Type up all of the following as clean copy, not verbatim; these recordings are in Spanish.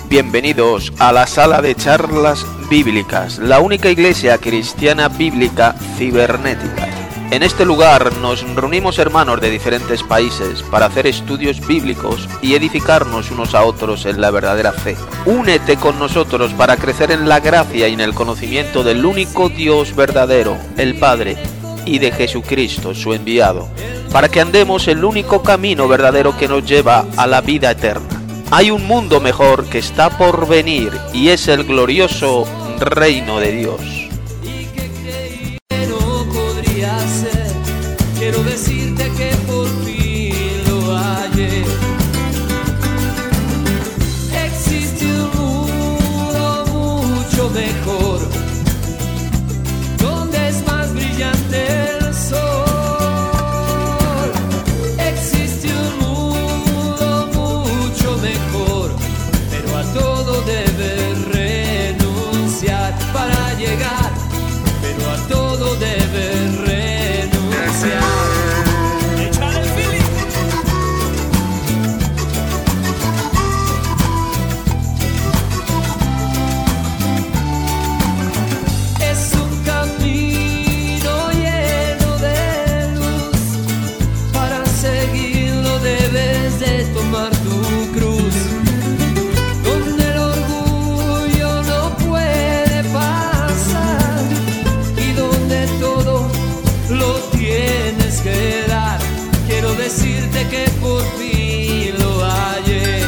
Bienvenidos a la sala de charlas bíblicas, la única iglesia cristiana bíblica cibernética. En este lugar nos reunimos hermanos de diferentes países para hacer estudios bíblicos y edificarnos unos a otros en la verdadera fe. Únete con nosotros para crecer en la gracia y en el conocimiento del único Dios verdadero, el Padre, y de Jesucristo, su enviado, para que andemos el único camino verdadero que nos lleva a la vida eterna. Hay un mundo mejor que está por venir y es el glorioso reino de Dios. Quiero decirte que por fin lo hallé. Existe un mundo mucho mejor, donde es más brillante el sol. Existe un mundo mucho mejor, pero a todo debes renunciar para llegar, pero a todo debes renunciar. Es un camino lleno de luz, para seguirlo debes de tomar tu cruz, donde el orgullo no puede pasar y donde todo lo tienes que dar. Quiero decirte que por fin lo hallé.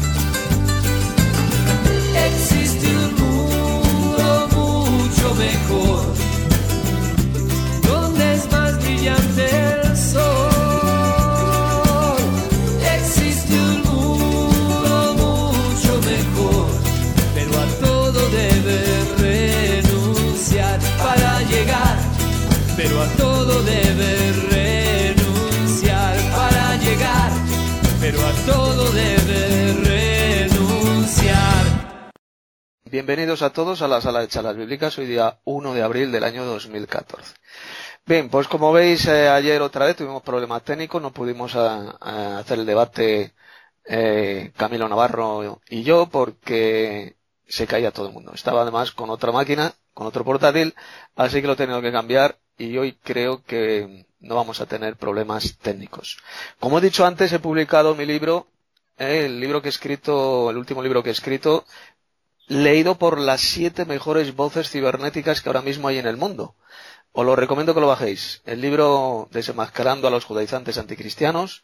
Existe un mundo mucho mejor, donde es más brillante el sol. Existe un mundo mucho mejor, pero a todo debes renunciar para llegar, pero a todo debes renunciar para llegar, pero a todo debes renunciar. Bienvenidos a todos a la sala de charlas bíblicas, hoy día 1 de abril del año 2014. Bien, pues como veis, ayer otra vez tuvimos problemas técnicos, no pudimos hacer el debate Camilo Navarro y yo porque se caía todo el mundo. Estaba además con otra máquina, con otro portátil, así que lo he tenido que cambiar y hoy creo que no vamos a tener problemas técnicos. Como he dicho antes, he publicado mi libro, el último libro que he escrito, leído por las 7 mejores voces cibernéticas que ahora mismo hay en el mundo. Os lo recomiendo que lo bajéis. El libro Desenmascarando a los judaizantes anticristianos,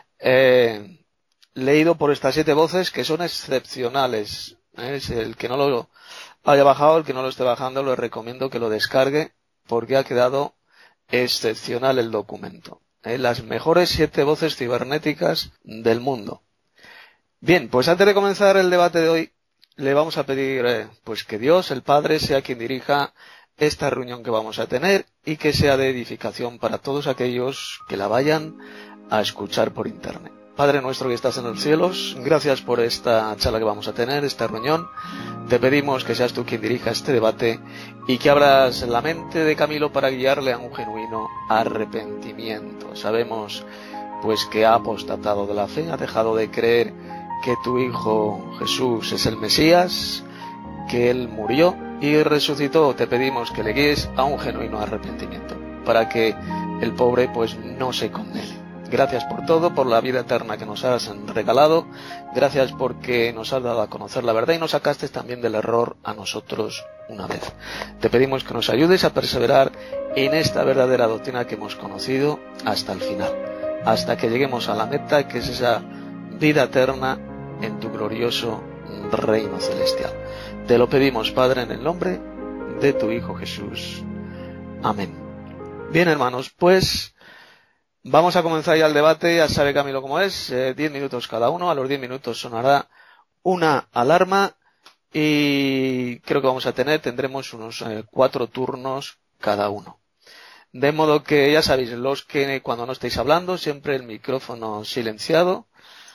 leído por estas 7 voces que son excepcionales. El que no lo haya bajado, el que no lo esté bajando, le recomiendo que lo descargue porque ha quedado excepcional el documento. Las mejores 7 voces cibernéticas del mundo. Bien, pues antes de comenzar el debate de hoy, le vamos a pedir pues que Dios, el Padre, sea quien dirija esta reunión que vamos a tener y que sea de edificación para todos aquellos que la vayan a escuchar por internet. Padre nuestro que estás en los cielos, gracias por esta charla que vamos a tener, esta reunión. Te pedimos que seas tú quien dirija este debate y que abras la mente de Camilo para guiarle a un genuino arrepentimiento. Sabemos pues que ha apostatado de la fe, ha dejado de creer que tu Hijo Jesús es el Mesías, que Él murió y resucitó. Te pedimos que le guíes a un genuino arrepentimiento, para que el pobre pues no se condene. Gracias por todo, por la vida eterna que nos has regalado. Gracias porque nos has dado a conocer la verdad y nos sacaste también del error a nosotros una vez. Te pedimos que nos ayudes a perseverar en esta verdadera doctrina que hemos conocido hasta el final, hasta que lleguemos a la meta, que es esa vida eterna en tu glorioso reino celestial. Te lo pedimos, Padre, en el nombre de tu Hijo Jesús. Amén. Bien, hermanos, pues vamos a comenzar ya el debate. Ya sabe Camilo cómo es, 10 minutos cada uno. A los 10 minutos sonará una alarma y creo que tendremos unos 4 turnos cada uno. De modo que ya sabéis, los que cuando no estéis hablando, siempre el micrófono silenciado.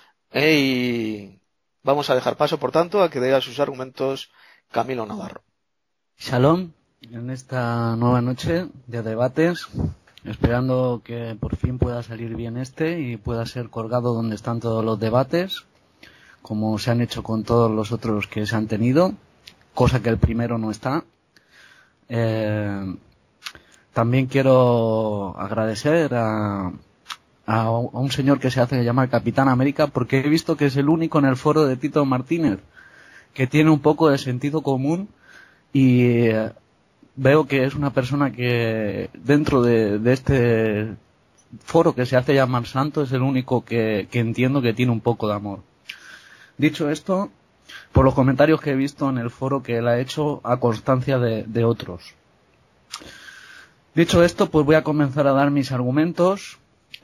Y vamos a dejar paso, por tanto, a que diga sus argumentos Camilo Navarro. Shalom, en esta nueva noche de debates, esperando que por fin pueda salir bien y pueda ser colgado donde están todos los debates, como se han hecho con todos los otros que se han tenido, cosa que el primero no está. También quiero agradecer a un señor que se hace llamar Capitán América, porque he visto que es el único en el foro de Tito Martínez que tiene un poco de sentido común, y veo que es una persona que dentro de este foro que se hace llamar santo es el único que entiendo que tiene un poco de amor. Dicho esto, por los comentarios que he visto en el foro que él ha hecho a constancia de otros. Dicho esto, pues voy a comenzar a dar mis argumentos,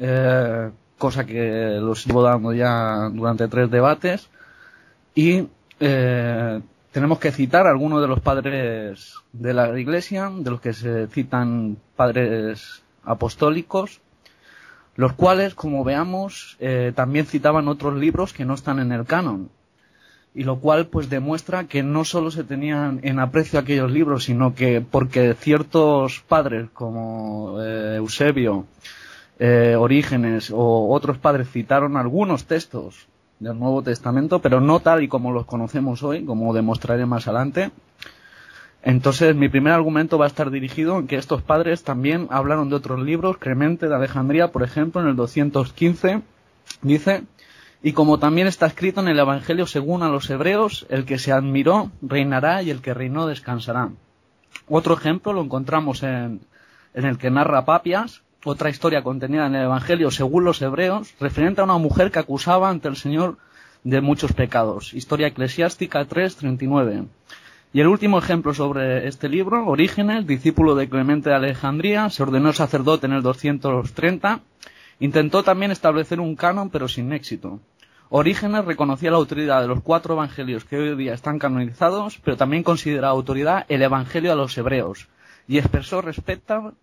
cosa que los llevo dando ya durante 3 debates, y tenemos que citar a algunos de los padres de la Iglesia, de los que se citan padres apostólicos, los cuales, como veamos, también citaban otros libros que no están en el canon, y lo cual pues demuestra que no solo se tenían en aprecio aquellos libros, sino que porque ciertos padres como Eusebio, Orígenes o otros padres citaron algunos textos del Nuevo Testamento, pero no tal y como los conocemos hoy, como demostraré más adelante. Entonces, mi primer argumento va a estar dirigido en que estos padres también hablaron de otros libros. Clemente de Alejandría, por ejemplo, en el 215, dice: y como también está escrito en el Evangelio según a los hebreos, el que se admiró reinará y el que reinó descansará. Otro ejemplo lo encontramos en el que narra Papias, otra historia contenida en el Evangelio según los hebreos, referente a una mujer que acusaba ante el Señor de muchos pecados. Historia eclesiástica 3:39. Y el último ejemplo sobre este libro, Orígenes, discípulo de Clemente de Alejandría, se ordenó sacerdote en el 230, intentó también establecer un canon, pero sin éxito. Orígenes reconocía la autoridad de los 4 evangelios que hoy día están canonizados, pero también considera autoridad el Evangelio a los hebreos, y expresó respecto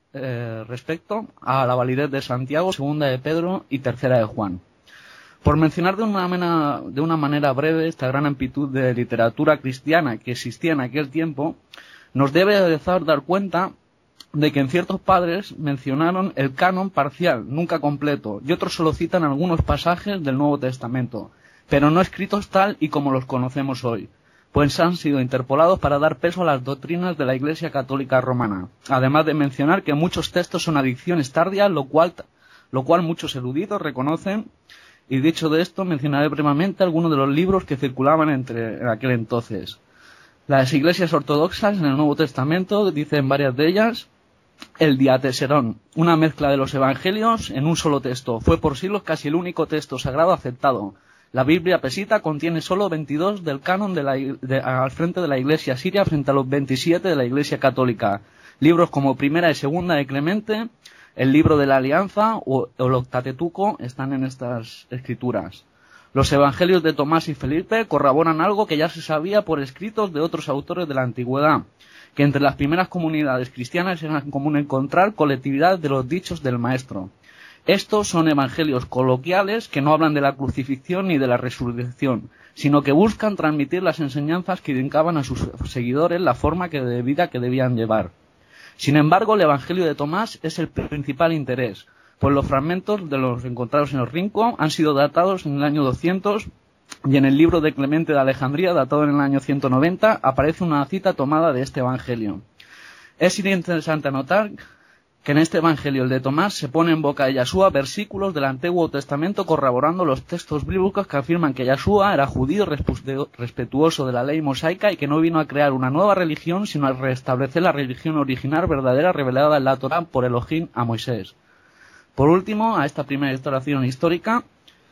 a la validez de Santiago, segunda de Pedro y tercera de Juan. Por mencionar de una manera breve esta gran amplitud de literatura cristiana que existía en aquel tiempo, nos debe dar cuenta de que en ciertos padres mencionaron el canon parcial, nunca completo, y otros solo citan algunos pasajes del Nuevo Testamento, pero no escritos tal y como los conocemos hoy, pues han sido interpolados para dar peso a las doctrinas de la Iglesia Católica Romana, además de mencionar que muchos textos son adicciones tardías, lo cual muchos eruditos reconocen. Y dicho de esto, mencionaré brevemente algunos de los libros que circulaban en aquel entonces. Las iglesias ortodoxas en el Nuevo Testamento dicen varias de ellas: el Diateserón, una mezcla de los evangelios en un solo texto. Fue por siglos casi el único texto sagrado aceptado. La Biblia pesita contiene solo 22 del canon al frente de la iglesia siria frente a los 27 de la iglesia católica. Libros como Primera y Segunda de Clemente, el libro de la Alianza o el Octatetuco están en estas escrituras. Los evangelios de Tomás y Felipe corroboran algo que ya se sabía por escritos de otros autores de la antigüedad, que entre las primeras comunidades cristianas era común encontrar colectividad de los dichos del Maestro. Estos son evangelios coloquiales que no hablan de la crucifixión ni de la resurrección, sino que buscan transmitir las enseñanzas que indicaban a sus seguidores la forma de vida que debían llevar. Sin embargo, el Evangelio de Tomás es el principal interés, pues los fragmentos de los encontrados en el Rinco han sido datados en el año 200 y en el libro de Clemente de Alejandría, datado en el año 190, aparece una cita tomada de este Evangelio. Es interesante anotar que en este Evangelio, el de Tomás, se pone en boca de Yahshua versículos del Antiguo Testamento corroborando los textos bíblicos que afirman que Yahshua era judío respetuoso de la ley mosaica y que no vino a crear una nueva religión, sino a restablecer la religión original verdadera revelada en la Torá por Elohim a Moisés. Por último, a esta primera instalación histórica,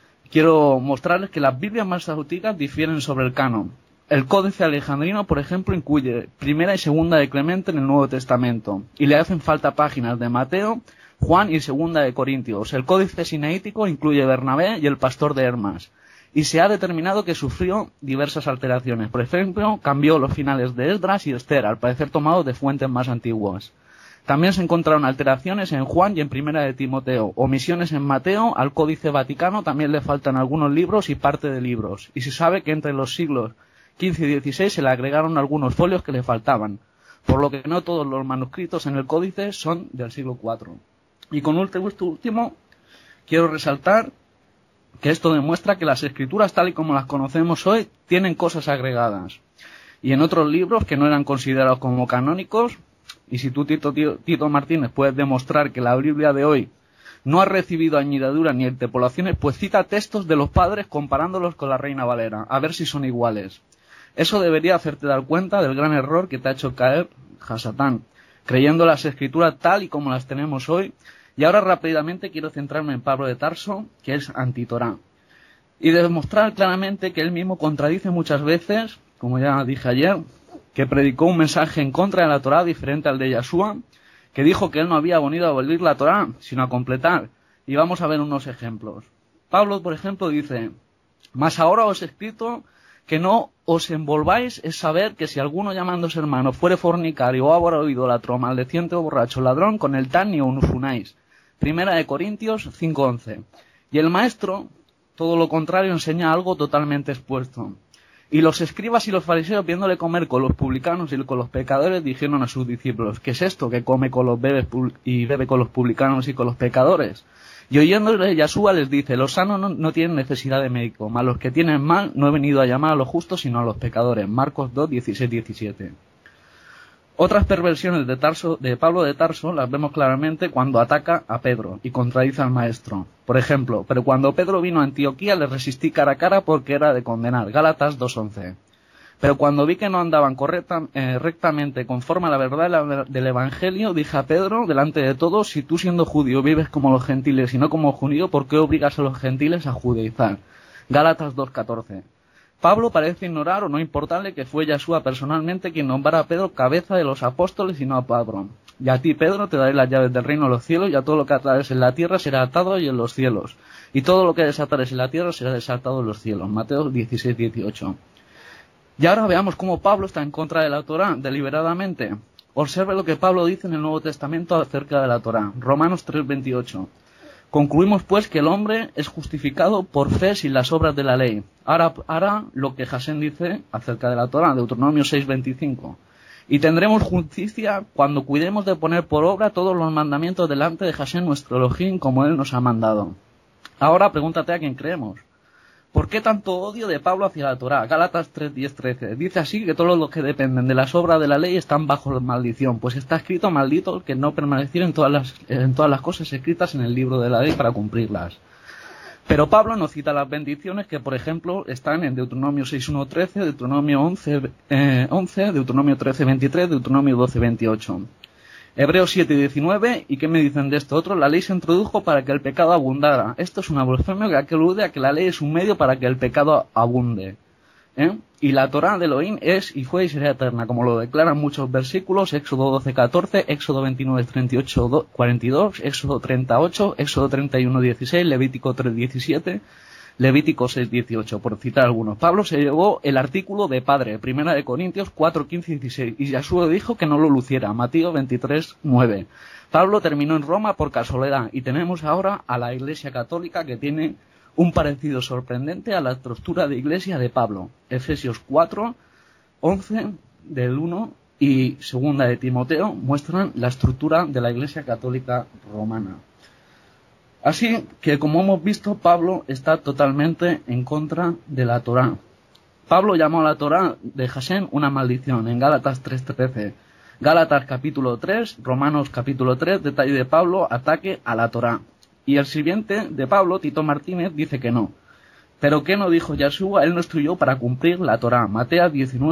quiero mostrarles que las Biblias más antiguas difieren sobre el canon. El Códice Alejandrino, por ejemplo, incluye Primera y Segunda de Clemente en el Nuevo Testamento, y le hacen falta páginas de Mateo, Juan y Segunda de Corintios. El Códice Sinaítico incluye Bernabé y el Pastor de Hermas, y se ha determinado que sufrió diversas alteraciones. Por ejemplo, cambió los finales de Esdras y Esther, al parecer tomados de fuentes más antiguas. También se encontraron alteraciones en Juan y en Primera de Timoteo, omisiones en Mateo. Al Códice Vaticano también le faltan algunos libros y parte de libros, y se sabe que entre los siglos XV y XVI se le agregaron algunos folios que le faltaban, por lo que no todos los manuscritos en el códice son del siglo IV. Y con esto último, quiero resaltar que esto demuestra que las escrituras tal y como las conocemos hoy tienen cosas agregadas. Y en otros libros que no eran considerados como canónicos, y si tú, Tito Martínez, puedes demostrar que la Biblia de hoy no ha recibido añadiduras ni interpolaciones, pues cita textos de los padres comparándolos con la Reina Valera, a ver si son iguales. Eso debería hacerte dar cuenta del gran error que te ha hecho caer Hasatán, creyendo las escrituras tal y como las tenemos hoy. Y ahora rápidamente quiero centrarme en Pablo de Tarso, que es antitorá, y demostrar claramente que él mismo contradice muchas veces, como ya dije ayer, que predicó un mensaje en contra de la Torá diferente al de Yeshua, que dijo que él no había venido a abolir la Torá, sino a completar. Y vamos a ver unos ejemplos. Pablo, por ejemplo, dice: «Mas ahora os he escrito que no os envolváis en saber que si alguno llamándose hermano fuere fornicario o ábaro, idólatra, maldeciente o borracho, ladrón, con el tal ni os unáis». Primera de Corintios 5:11. Y el maestro, todo lo contrario, enseña algo totalmente expuesto. Y los escribas y los fariseos, viéndole comer con los publicanos y con los pecadores, dijeron a sus discípulos: ¿qué es esto que come con los y bebe con los publicanos y con los pecadores? Y oyéndole, Yeshua les dice: los sanos no tienen necesidad de médico, mas los que tienen mal no he venido a llamar a los justos sino a los pecadores. Marcos 2, 16, 17. Otras perversiones de Pablo de Tarso las vemos claramente cuando ataca a Pedro y contradice al maestro. Por ejemplo: pero cuando Pedro vino a Antioquía le resistí cara a cara porque era de condenar. Gálatas 2:11. Pero cuando vi que no andaban rectamente conforme a la verdad del Evangelio, dije a Pedro delante de todos: si tú siendo judío vives como los gentiles y no como judío, ¿por qué obligas a los gentiles a judaizar? Gálatas 2:14. Pablo parece ignorar o no importarle que fue Yeshua personalmente quien nombrara a Pedro cabeza de los apóstoles y no a Pablo. Y a ti, Pedro, te daré las llaves del reino de los cielos, y a todo lo que atares en la tierra será atado y en los cielos. Y todo lo que desatares en la tierra será desatado en los cielos. Mateo 16, 18. Y ahora veamos cómo Pablo está en contra de la Torá, deliberadamente. Observe lo que Pablo dice en el Nuevo Testamento acerca de la Torá. Romanos 3:28. Concluimos pues que el hombre es justificado por fe sin las obras de la ley. Ahora lo que Jasén dice acerca de la Torá, Deuteronomio 6:25. Y tendremos justicia cuando cuidemos de poner por obra todos los mandamientos delante de Jasén nuestro Elohim, como él nos ha mandado. Ahora pregúntate a quién creemos. ¿Por qué tanto odio de Pablo hacia la Torá? Gálatas 3:10-13. Dice así que todos los que dependen de las obras de la ley están bajo la maldición, pues está escrito: maldito el que no permaneciera en todas las cosas escritas en el libro de la ley para cumplirlas. Pero Pablo nos cita las bendiciones que, por ejemplo, están en Deuteronomio 6:1-13, Deuteronomio 11, Deuteronomio 13:23, Deuteronomio 12:28. Hebreos 7:19, ¿y qué me dicen de esto otro? La ley se introdujo para que el pecado abundara. Esto es una blasfemia que alude a que la ley es un medio para que el pecado abunde. Y la Torá de Elohim es y fue y será eterna, como lo declaran muchos versículos: Éxodo 12:14, Éxodo 29:38-42, Éxodo 30:8, Éxodo 31:16, Levítico 3:17, Levítico 6:18, por citar algunos. Pablo se llevó el artículo de padre, Primera de Corintios 4:15-16, y Yeshua dijo que no lo luciera, Mateo 23:9. Pablo terminó en Roma por casualidad, y tenemos ahora a la Iglesia Católica que tiene un parecido sorprendente a la estructura de iglesia de Pablo. Efesios 4:11 del 1 y segunda de Timoteo muestran la estructura de la Iglesia Católica Romana. Así que, como hemos visto, Pablo está totalmente en contra de la Torá. Pablo llamó a la Torá de Jasén una maldición en Gálatas 3:13. Gálatas capítulo 3, Romanos capítulo 3, detalle de Pablo, ataque a la Torá. Y el sirviente de Pablo, Tito Martínez, dice que no. Pero ¿qué no dijo Yeshua? Él no instruyó para cumplir la Torá. Mateo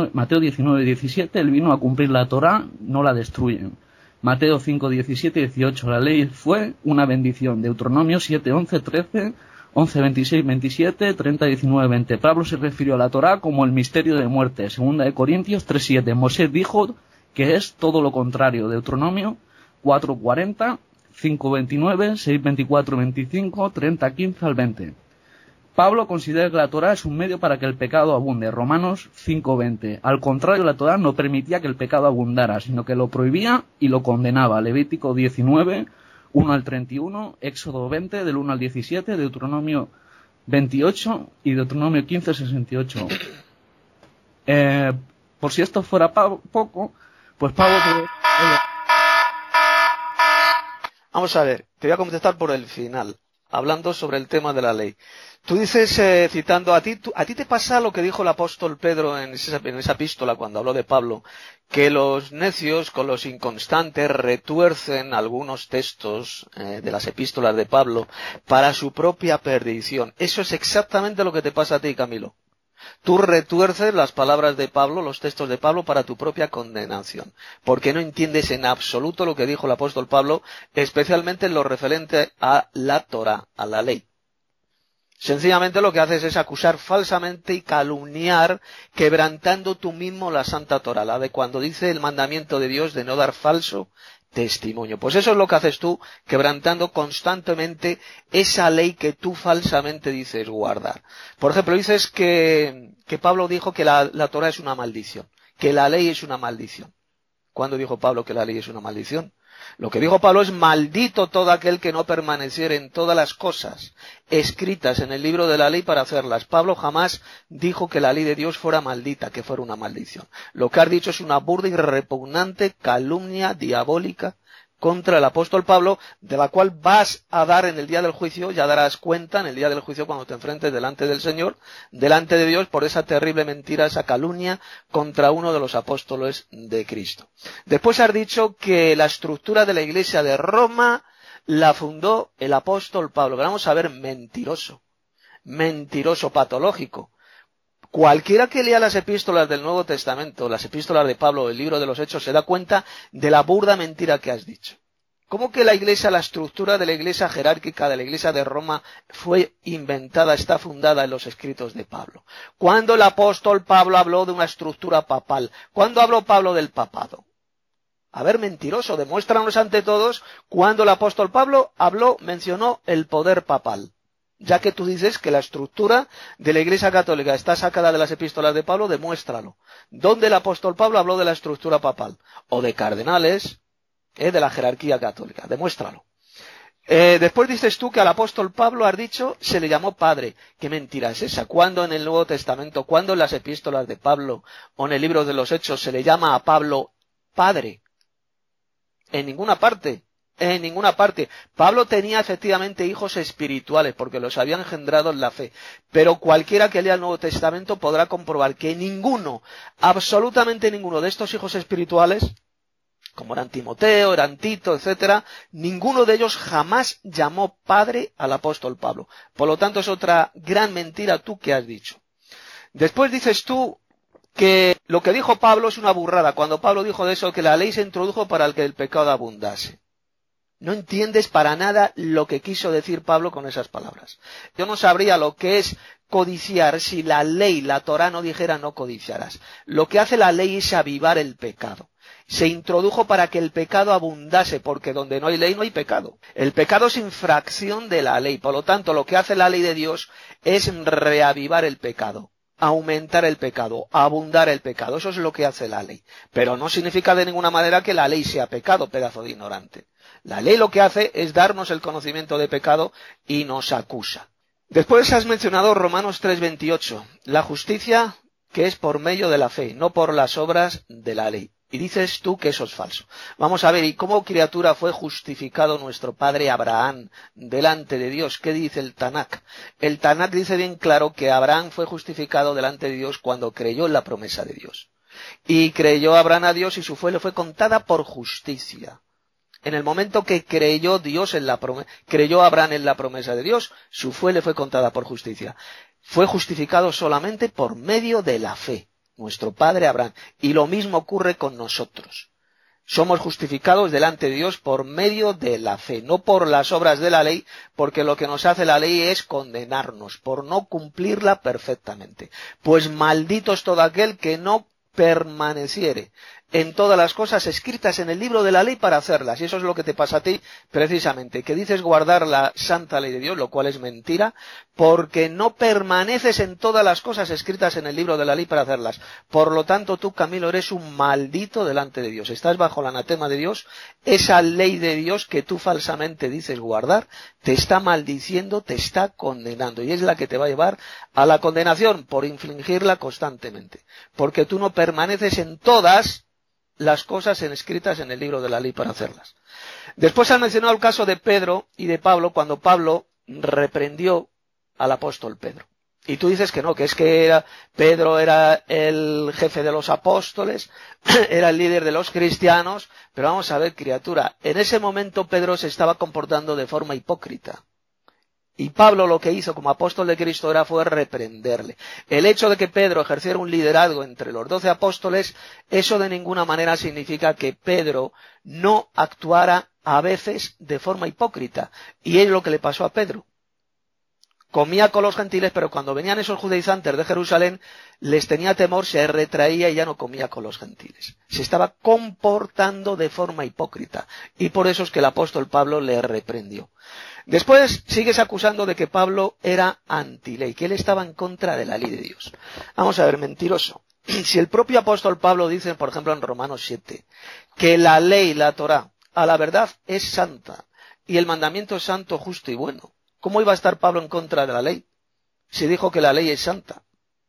19:17, él vino a cumplir la Torá, no la destruyen. Mateo 5:17-18, la ley fue una bendición. Deuteronomio 7:11-13, 11:26-27, 30:19-20. Pablo se refirió a la Torá como el misterio de muerte. Segunda de Corintios 3:7. Moisés dijo que es todo lo contrario. Deuteronomio 4:40, 5:29, 6:24-25, 30:15-20. Pablo considera que la Torá es un medio para que el pecado abunde. Romanos 5:20. Al contrario, la Torá no permitía que el pecado abundara, sino que lo prohibía y lo condenaba. Levítico 19, 1-31, Éxodo 20, del 1 al 17, Deuteronomio 28 y Deuteronomio 15:68. Por si esto fuera poco, pues Pablo... Vamos a ver, te voy a contestar por el final. hablando sobre el tema de la ley. Tú dices, citando a ti te pasa lo que dijo el apóstol Pedro en esa epístola cuando habló de Pablo, que los necios con los inconstantes retuercen algunos textos de las epístolas de Pablo para su propia perdición. Eso es exactamente lo que te pasa a ti, Camilo. Tú retuerces las palabras de Pablo, los textos de Pablo, para tu propia condenación, porque no entiendes en absoluto lo que dijo el apóstol Pablo, especialmente en lo referente a la Torá, a la ley. Sencillamente lo que haces es acusar falsamente y calumniar, quebrantando tú mismo la Santa Torá, la de cuando dice el mandamiento de Dios de no dar falso testimonio. Pues eso es lo que haces tú, quebrantando constantemente esa ley que tú falsamente dices guardar. Por ejemplo, dices que Pablo dijo que la Torá es una maldición, que la ley es una maldición. ¿Cuándo dijo Pablo que la ley es una maldición? Lo que dijo Pablo es: maldito todo aquel que no permaneciera en todas las cosas escritas en el libro de la ley para hacerlas. Pablo jamás dijo que la ley de Dios fuera maldita, que fuera una maldición. Lo que has dicho es una burda y repugnante calumnia diabólica contra el apóstol Pablo, de la cual vas a dar en el día del juicio, ya darás cuenta en el día del juicio cuando te enfrentes delante del Señor, delante de Dios, por esa terrible mentira, esa calumnia contra uno de los apóstoles de Cristo. Después has dicho que la estructura de la iglesia de Roma la fundó el apóstol Pablo. Pero vamos a ver, mentiroso, patológico. Cualquiera que lea las epístolas del Nuevo Testamento, las epístolas de Pablo, el libro de los Hechos, se da cuenta de la burda mentira que has dicho. ¿Cómo que la iglesia, la estructura de la iglesia jerárquica de la iglesia de Roma fue inventada, está fundada en los escritos de Pablo? ¿Cuándo el apóstol Pablo habló de una estructura papal? ¿Cuándo habló Pablo del papado? A ver, mentiroso, demuéstranos ante todos cuándo el apóstol Pablo mencionó el poder papal. Ya que tú dices que la estructura de la Iglesia Católica está sacada de las epístolas de Pablo, demuéstralo. ¿Dónde el apóstol Pablo habló de la estructura papal? O de cardenales, de la jerarquía católica. Demuéstralo. Después dices tú que al apóstol Pablo, has dicho, se le llamó padre. ¿Qué mentira es esa? ¿Cuándo en el Nuevo Testamento, cuándo en las epístolas de Pablo o en el libro de los Hechos se le llama a Pablo padre? En ninguna parte. En ninguna parte. Pablo tenía efectivamente hijos espirituales porque los había engendrado en la fe. Pero cualquiera que lea el Nuevo Testamento podrá comprobar que ninguno, absolutamente ninguno de estos hijos espirituales, como eran Timoteo, eran Tito, etcétera, ninguno de ellos jamás llamó padre al apóstol Pablo. Por lo tanto, es otra gran mentira tú que has dicho. Después dices tú que lo que dijo Pablo es una burrada, cuando Pablo dijo de eso, que la ley se introdujo para que el pecado abundase. No entiendes para nada lo que quiso decir Pablo con esas palabras. Yo no sabría lo que es codiciar si la ley, la Torá no dijera no codiciarás. Lo que hace la ley es avivar el pecado. Se introdujo para que el pecado abundase, porque donde no hay ley no hay pecado. El pecado es infracción de la ley, por lo tanto lo que hace la ley de Dios es reavivar el pecado, aumentar el pecado, abundar el pecado. Eso es lo que hace la ley. Pero no significa de ninguna manera que la ley sea pecado, pedazo de ignorante. La ley lo que hace es darnos el conocimiento de pecado y nos acusa. Después has mencionado Romanos 3:28, la justicia que es por medio de la fe, no por las obras de la ley. Y dices tú que eso es falso. Vamos a ver, ¿y cómo criatura fue justificado nuestro padre Abraham delante de Dios? ¿Qué dice el Tanakh? El Tanakh dice bien claro que Abraham fue justificado delante de Dios cuando creyó en la promesa de Dios. Y creyó Abraham a Dios y su fe le fue contada por justicia. En el momento que creyó Abraham en la promesa de Dios, su fe le fue contada por justicia. Fue justificado solamente por medio de la fe, nuestro padre Abraham. Y lo mismo ocurre con nosotros. Somos justificados delante de Dios por medio de la fe, no por las obras de la ley, porque lo que nos hace la ley es condenarnos por no cumplirla perfectamente. Pues maldito es todo aquel que no permaneciere en todas las cosas escritas en el libro de la ley para hacerlas. Y eso es lo que te pasa a ti, precisamente, que dices guardar la santa ley de Dios, lo cual es mentira, porque no permaneces en todas las cosas escritas en el libro de la ley para hacerlas. Por lo tanto, tú, Camilo, eres un maldito delante de Dios. Estás bajo el anatema de Dios. Esa ley de Dios que tú falsamente dices guardar, te está maldiciendo, te está condenando. Y es la que te va a llevar a la condenación por infringirla constantemente. Porque tú no permaneces en todas las cosas escritas en el libro de la ley para hacerlas. Después has mencionado el caso de Pedro y de Pablo, cuando Pablo reprendió al apóstol Pedro. Y tú dices que no, que es que Pedro era el jefe de los apóstoles, era el líder de los cristianos, pero vamos a ver, criatura, en ese momento Pedro se estaba comportando de forma hipócrita. Y Pablo lo que hizo como apóstol de Cristo fue reprenderle. El hecho de que Pedro ejerciera un liderazgo entre los 12 apóstoles, eso de ninguna manera significa que Pedro no actuara a veces de forma hipócrita. Y es lo que le pasó a Pedro. Comía con los gentiles, pero cuando venían esos judaizantes de Jerusalén, les tenía temor, se retraía y ya no comía con los gentiles. Se estaba comportando de forma hipócrita. Y por eso es que el apóstol Pablo le reprendió. Después sigues acusando de que Pablo era antiley, que él estaba en contra de la ley de Dios. Vamos a ver, mentiroso. Si el propio apóstol Pablo dice, por ejemplo, en Romanos 7, que la ley, la Torá, a la verdad es santa, y el mandamiento es santo, justo y bueno, ¿cómo iba a estar Pablo en contra de la ley? Si dijo que la ley es santa.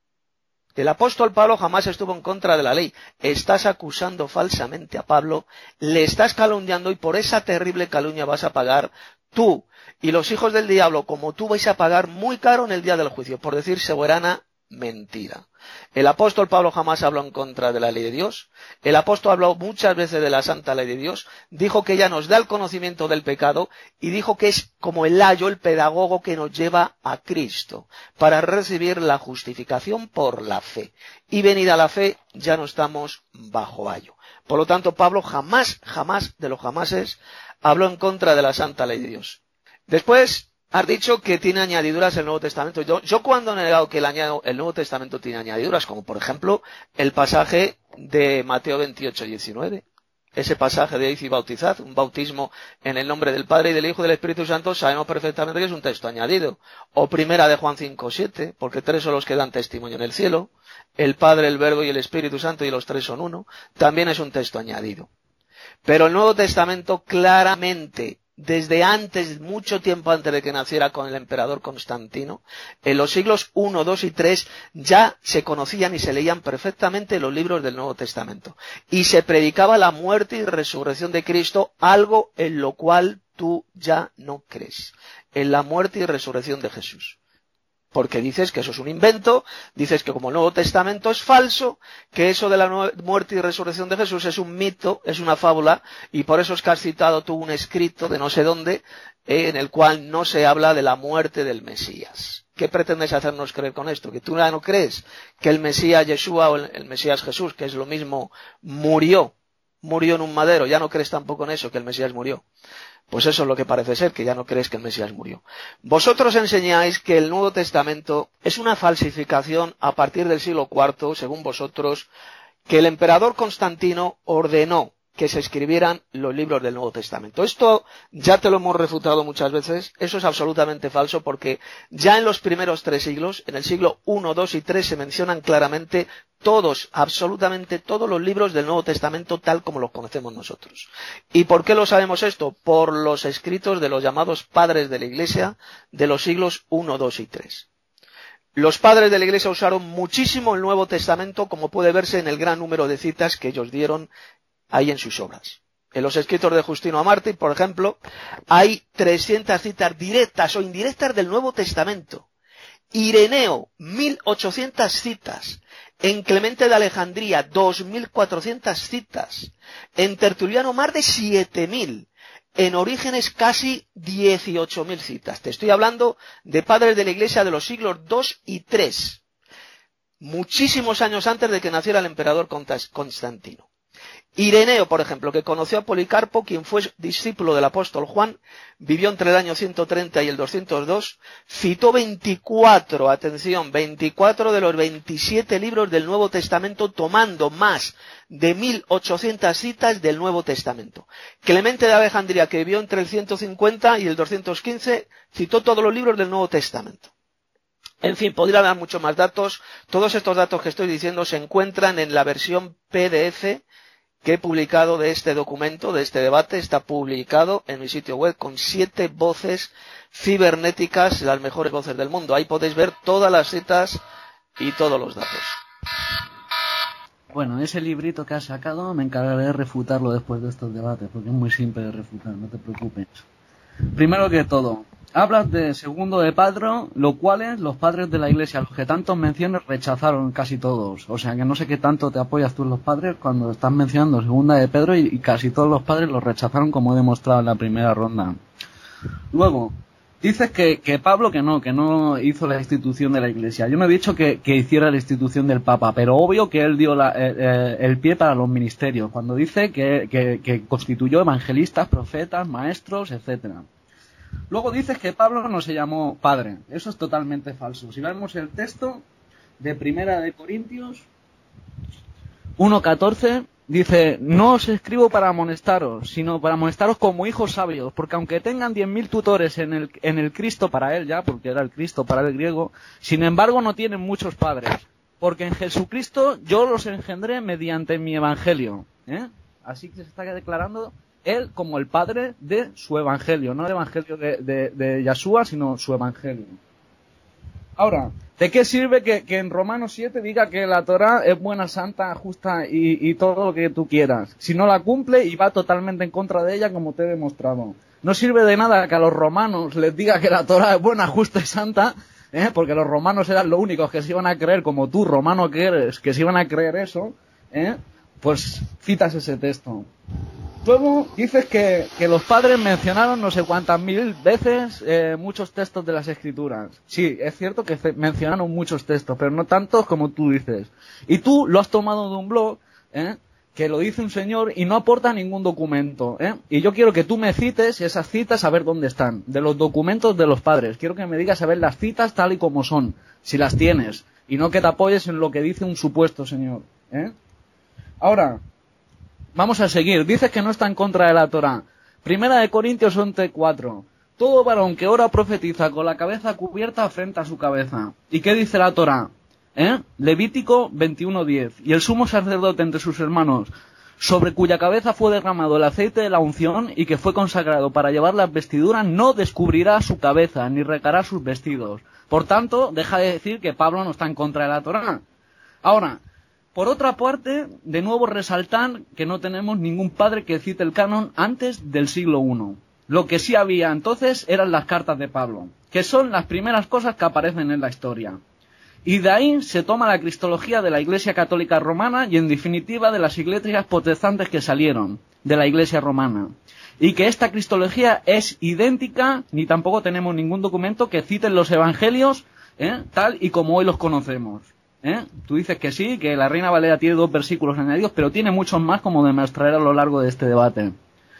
El apóstol Pablo jamás estuvo en contra de la ley. Estás acusando falsamente a Pablo, le estás calumniando y por esa terrible calumnia vas a pagar tú y los hijos del diablo, como tú, vais a pagar muy caro en el día del juicio, por decir soberana mentira. El apóstol Pablo jamás habló en contra de la ley de Dios. El apóstol habló muchas veces de la santa ley de Dios. Dijo que ella nos da el conocimiento del pecado y dijo que es como el ayo, el pedagogo que nos lleva a Cristo para recibir la justificación por la fe. Y venida la fe, ya no estamos bajo ayo. Por lo tanto, Pablo jamás de los jamases habló en contra de la santa ley de Dios. Después, has dicho que tiene añadiduras el Nuevo Testamento. Yo cuando he negado que el Nuevo Testamento tiene añadiduras, como por ejemplo el pasaje de Mateo 28:19. Ese pasaje de id y bautizad, un bautismo en el nombre del Padre y del Hijo y del Espíritu Santo, sabemos perfectamente que es un texto añadido. O primera de Juan 5:7, porque 3 son los que dan testimonio en el cielo, el Padre, el Verbo y el Espíritu Santo, y los 3 son uno, también es un texto añadido. Pero el Nuevo Testamento claramente, desde antes, mucho tiempo antes de que naciera con el emperador Constantino, en los siglos 1, 2 y 3 ya se conocían y se leían perfectamente los libros del Nuevo Testamento. Y se predicaba la muerte y resurrección de Cristo, algo en lo cual tú ya no crees, en la muerte y resurrección de Jesús. Porque dices que eso es un invento, dices que como el Nuevo Testamento es falso, que eso de la muerte y resurrección de Jesús es un mito, es una fábula, y por eso es que has citado tú un escrito de no sé dónde, en el cual no se habla de la muerte del Mesías. ¿Qué pretendes hacernos creer con esto? ¿Que tú ya no crees que el Mesías Yeshua o el Mesías Jesús, que es lo mismo, murió en un madero? ¿Ya no crees tampoco en eso, que el Mesías murió? Pues eso es lo que parece ser, que ya no crees que el Mesías murió. Vosotros enseñáis que el Nuevo Testamento es una falsificación a partir del siglo IV, según vosotros, que el emperador Constantino ordenó que se escribieran los libros del Nuevo Testamento. Esto ya te lo hemos refutado muchas veces, eso es absolutamente falso porque ya en los primeros 3 siglos, en el siglo I, II y III, se mencionan claramente todos, absolutamente todos los libros del Nuevo Testamento tal como los conocemos nosotros. ¿Y por qué lo sabemos esto? Por los escritos de los llamados padres de la Iglesia de los siglos I, II y III. Los padres de la Iglesia usaron muchísimo el Nuevo Testamento, como puede verse en el gran número de citas que ellos dieron ahí en sus obras. En los escritos de Justino Mártir, por ejemplo, hay 300 citas directas o indirectas del Nuevo Testamento. Ireneo, 1800 citas. En Clemente de Alejandría, 2400 citas. En Tertuliano, más de 7000. En Orígenes, casi 18000 citas. Te estoy hablando de padres de la Iglesia de los siglos II y III. Muchísimos años antes de que naciera el emperador Constantino. Ireneo, por ejemplo, que conoció a Policarpo, quien fue discípulo del apóstol Juan, vivió entre el año 130 y el 202, citó 24 de los 27 libros del Nuevo Testamento, tomando más de 1800 citas del Nuevo Testamento. Clemente de Alejandría, que vivió entre el 150 y el 215, citó todos los libros del Nuevo Testamento. En fin, podría dar muchos más datos. Todos estos datos que estoy diciendo se encuentran en la versión PDF que he publicado de este documento, de este debate. Está publicado en mi sitio web con 7 voces cibernéticas, las mejores voces del mundo. Ahí podéis ver todas las citas y todos los datos. Bueno, ese librito que has sacado me encargaré de refutarlo después de estos debates, porque es muy simple de refutar, no te preocupes. Primero que todo, hablas de segundo de Pedro, lo cuales los padres de la Iglesia, los que tantos menciones, rechazaron casi todos. O sea que no sé qué tanto te apoyas tú en los padres cuando estás mencionando segunda de Pedro y casi todos los padres los rechazaron, como he demostrado en la primera ronda. Luego, dices que Pablo que no hizo la institución de la Iglesia. Yo no he dicho que hiciera la institución del Papa, pero obvio que él dio el pie para los ministerios, cuando dice que constituyó evangelistas, profetas, maestros, etcétera. Luego dices que Pablo no se llamó padre. Eso es totalmente falso. Si vemos el texto de Primera de Corintios 1:14, dice: no os escribo para amonestaros, sino para amonestaros como hijos sabios, porque aunque tengan 10.000 tutores en el Cristo para él ya, porque era el Cristo para el griego, sin embargo no tienen muchos padres, porque en Jesucristo yo los engendré mediante mi evangelio. Así que se está declarando él como el padre de su evangelio, no el evangelio de Yeshua, sino su evangelio. Ahora, ¿de qué sirve que en Romanos 7 diga que la Torá es buena, santa, justa y todo lo que tú quieras, si no la cumple y va totalmente en contra de ella, como te he demostrado? No sirve de nada que a los romanos les diga que la Torá es buena, justa y santa, porque los romanos eran los únicos que se iban a creer, como tú, romano que eres, que se iban a creer eso, pues citas ese texto. Luego dices que los padres mencionaron no sé cuántas mil veces muchos textos de las Escrituras. Sí, es cierto que mencionaron muchos textos, pero no tantos como tú dices. Y tú lo has tomado de un blog, que lo dice un señor y no aporta ningún documento. Y yo quiero que tú me cites esas citas a ver dónde están, de los documentos de los padres. Quiero que me digas a ver las citas tal y como son, si las tienes, y no que te apoyes en lo que dice un supuesto señor. Ahora, vamos a seguir. Dices que no está en contra de la Torá. Primera de Corintios 11:4. Todo varón que ora profetiza con la cabeza cubierta afrenta a su cabeza. ¿Y qué dice la Torá? Levítico 21:10. Y el sumo sacerdote entre sus hermanos, sobre cuya cabeza fue derramado el aceite de la unción y que fue consagrado para llevar las vestiduras, no descubrirá su cabeza ni recará sus vestidos. Por tanto, deja de decir que Pablo no está en contra de la Torá. Ahora, por otra parte, de nuevo resaltar que no tenemos ningún padre que cite el canon antes del siglo I. Lo que sí había entonces eran las cartas de Pablo, que son las primeras cosas que aparecen en la historia. Y de ahí se toma la cristología de la Iglesia Católica Romana y en definitiva de las iglesias protestantes que salieron de la Iglesia Romana. Y que esta cristología es idéntica, ni tampoco tenemos ningún documento que cite los evangelios tal y como hoy los conocemos. Tú dices que sí, que la Reina Valera tiene 2 versículos añadidos, pero tiene muchos más, como demostraré a lo largo de este debate.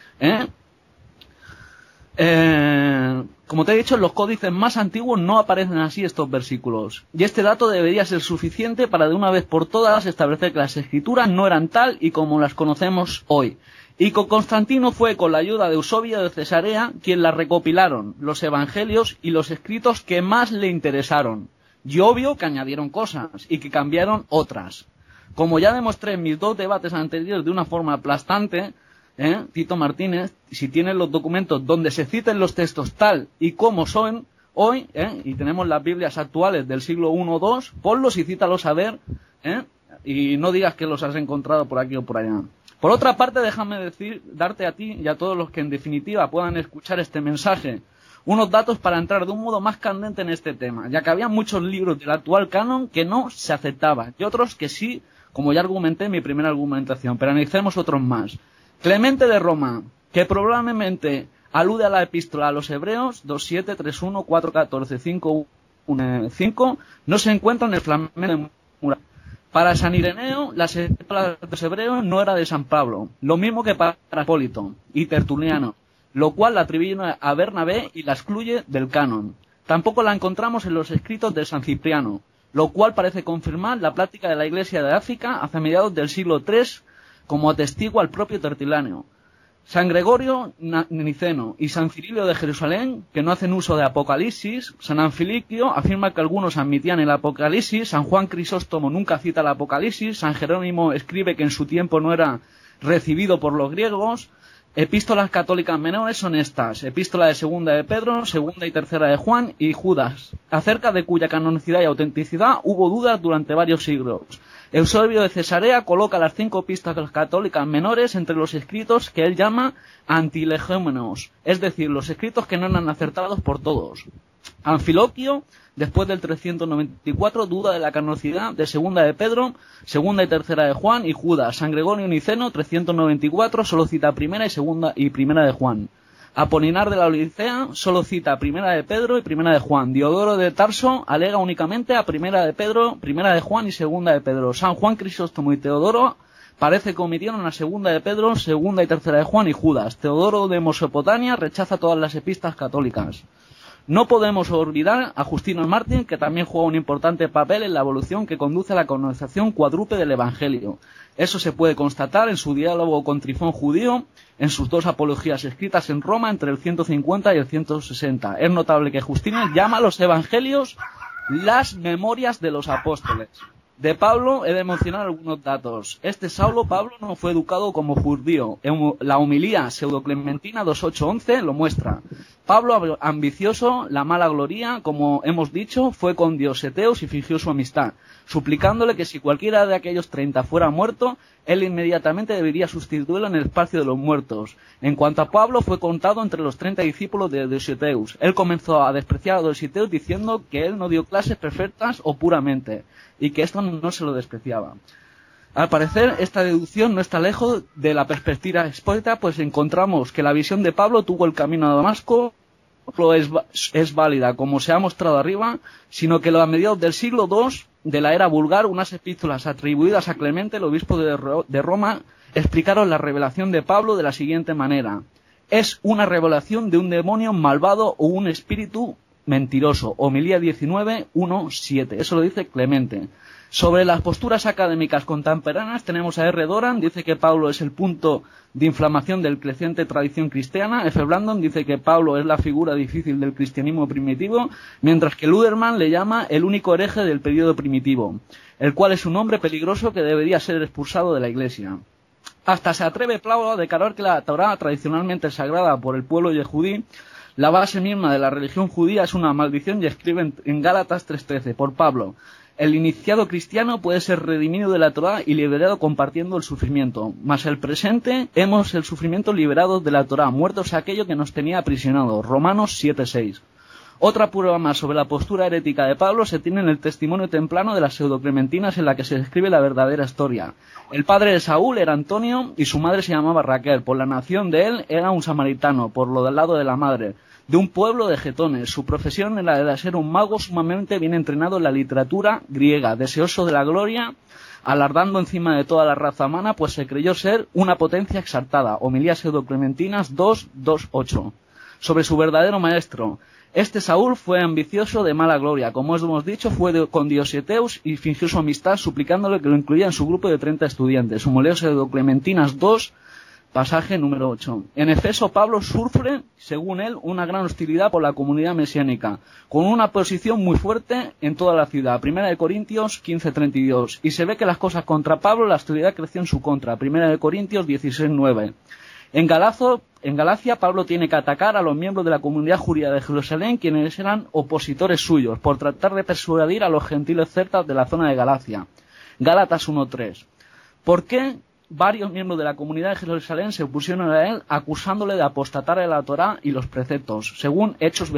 Como te he dicho, en los códices más antiguos no aparecen así estos versículos. Y este dato debería ser suficiente para de una vez por todas establecer que las escrituras no eran tal y como las conocemos hoy. Y que Constantino fue, con la ayuda de Eusebio de Cesarea, quien las recopilaron, los evangelios y los escritos que más le interesaron. Y obvio que añadieron cosas y que cambiaron otras. Como ya demostré en mis 2 debates anteriores de una forma aplastante, Tito Martínez, si tienes los documentos donde se citen los textos tal y como son hoy, y tenemos las Biblias actuales del siglo I o II, ponlos y cítalos a ver, y no digas que los has encontrado por aquí o por allá. Por otra parte, déjame darte a ti y a todos los que en definitiva puedan escuchar este mensaje, unos datos para entrar de un modo más candente en este tema, ya que había muchos libros del actual canon que no se aceptaban, y otros que sí, como ya argumenté en mi primera argumentación, pero analicemos otros más. Clemente de Roma, que probablemente alude a la epístola a los Hebreos 2:7, 3:1, 4:14, 5:1, no se encuentra en el Flamento de Mura. Para San Ireneo, las epístolas de los Hebreos no era de San Pablo, lo mismo que para Hipólito y Tertuliano, lo cual la atribuye a Bernabé y la excluye del canon. Tampoco la encontramos en los escritos de San Cipriano, lo cual parece confirmar la práctica de la Iglesia de África hacia mediados del siglo III, como atestigua el propio Tertuliano. San Gregorio Niceno y San Cirilio de Jerusalén, que no hacen uso de Apocalipsis. San Anfiliquio afirma que algunos admitían el Apocalipsis. San Juan Crisóstomo nunca cita el Apocalipsis. San Jerónimo escribe que en su tiempo no era recibido por los griegos. Epístolas católicas menores son estas: epístola de segunda de Pedro, segunda y tercera de Juan y Judas, acerca de cuya canonicidad y autenticidad hubo dudas durante varios siglos. Eusebio de Cesarea coloca las 5 pistas católicas menores entre los escritos que él llama antilegémenos, es decir, los escritos que no eran acertados por todos. Anfiloquio, después del 394, duda de la canonicidad de Segunda de Pedro, Segunda y Tercera de Juan y Judas. San Gregorio Niceno, 394, solo cita Primera y Segunda y Primera de Juan. Apolinar de la Odisea solo cita Primera de Pedro y Primera de Juan. Diodoro de Tarso alega únicamente a Primera de Pedro, Primera de Juan y Segunda de Pedro. San Juan Crisóstomo y Teodoro parece que omitieron a Segunda de Pedro, Segunda y Tercera de Juan y Judas. Teodoro de Mesopotamia rechaza todas las epístolas católicas. No podemos olvidar a Justino el Mártir, que también juega un importante papel en la evolución que conduce a la canonización cuádruple del Evangelio. Eso se puede constatar en su diálogo con Trifón judío, en sus 2 apologías escritas en Roma entre el 150 y el 160. Es notable que Justino llama a los evangelios las memorias de los apóstoles. De Pablo he de mencionar algunos datos. Saulo Pablo no fue educado como judío. La homilía pseudoclementina 2.8.11 lo muestra. Pablo, ambicioso, la mala gloria, como hemos dicho, fue con Dioseteus y fingió su amistad, suplicándole que si cualquiera de aquellos 30 fuera muerto, él inmediatamente debería sustituirlo en el espacio de los muertos. En cuanto a Pablo, fue contado entre los 30 discípulos de Dioseteus. Él comenzó a despreciar a Dioseteus diciendo que él no dio clases perfectas o puramente, y que esto no se lo despreciaba. Al parecer, esta deducción no está lejos de la perspectiva expuesta, pues encontramos que la visión de Pablo tuvo el camino a Damasco, no es válida, como se ha mostrado arriba, sino que a mediados del siglo II de la era vulgar, unas epístolas atribuidas a Clemente, el obispo de Roma, explicaron la revelación de Pablo de la siguiente manera: es una revelación de un demonio malvado o un espíritu mentiroso. Homilía 19.1.7. Eso lo dice Clemente. Sobre las posturas académicas contemporáneas tenemos a R. Doran, dice que Pablo es el punto de inflamación del creciente tradición cristiana. F. Blandon dice que Pablo es la figura difícil del cristianismo primitivo, mientras que Luderman le llama el único hereje del periodo primitivo, el cual es un hombre peligroso que debería ser expulsado de la Iglesia. Hasta se atreve Pablo a declarar que la Torá, tradicionalmente sagrada por el pueblo yehudí, la base misma de la religión judía, es una maldición, y escribe en Gálatas 3.13, por Pablo: el iniciado cristiano puede ser redimido de la Torá y liberado compartiendo el sufrimiento, mas el presente hemos el sufrimiento liberados de la Torá, muertos a aquello que nos tenía aprisionados. Romanos 7.6. Otra prueba más sobre la postura herética de Pablo se tiene en el testimonio temprano de las pseudoclementinas, en la que se describe la verdadera historia. El padre de Saúl era Antonio y su madre se llamaba Raquel. Por la nación de él era un samaritano, por lo del lado de la madre, de un pueblo de getones. Su profesión era la de ser un mago sumamente bien entrenado en la literatura griega, deseoso de la gloria, alardando encima de toda la raza humana, pues se creyó ser una potencia exaltada. Homilías pseudoclementinas 2.2.8. Sobre su verdadero maestro: este Saúl fue ambicioso de mala gloria, como hemos dicho, fue con Dioseteus y fingió su amistad, suplicándole que lo incluyera en su grupo de 30 estudiantes. Homilías pseudoclementinas 2, pasaje número 8. En Efeso, Pablo sufre, según él, una gran hostilidad por la comunidad mesiánica, con una posición muy fuerte en toda la ciudad. Primera de Corintios 15.32. Y se ve que las cosas contra Pablo, la hostilidad creció en su contra. Primera de Corintios 16.9. En Galacia, Pablo tiene que atacar a los miembros de la comunidad judía de Jerusalén, quienes eran opositores suyos, por tratar de persuadir a los gentiles celtas de la zona de Galacia. Gálatas 1.3. ¿Por qué varios miembros de la comunidad de Jerusalén se opusieron a él, acusándole de apostatar de la Torá y los preceptos, según Hechos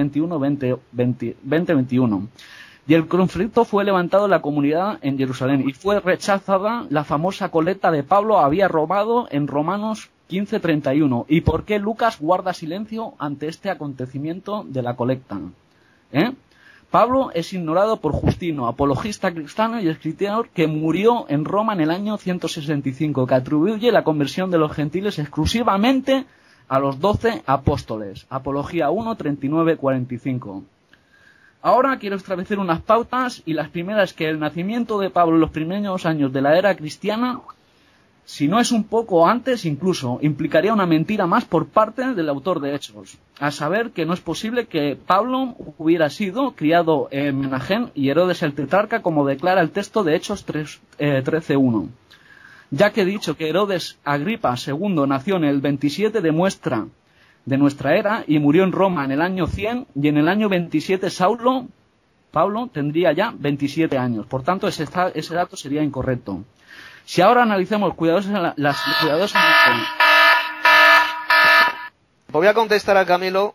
21:21? Y el conflicto fue levantado en la comunidad en Jerusalén y fue rechazada la famosa colecta de Pablo había robado en Romanos 15:31. ¿Y por qué Lucas guarda silencio ante este acontecimiento de la colecta? Pablo es ignorado por Justino, apologista cristiano y escritor que murió en Roma en el año 165, que atribuye la conversión de los gentiles exclusivamente a los 12 apóstoles. Apología 1, 39-45. Ahora quiero establecer unas pautas, y las primeras: que el nacimiento de Pablo en los primeros años de la era cristiana, si no es un poco antes incluso, implicaría una mentira más por parte del autor de Hechos, a saber que no es posible que Pablo hubiera sido criado en Menagén y Herodes el tetrarca, como declara el texto de Hechos 13.1. Ya que he dicho que Herodes Agripa II nació en el 27 de nuestra era y murió en Roma en el año 100, y en el año 27 Saulo Pablo tendría ya 27 años. Por tanto, ese dato sería incorrecto. Si ahora analizamos cuidadosamente... Voy a contestar a Camilo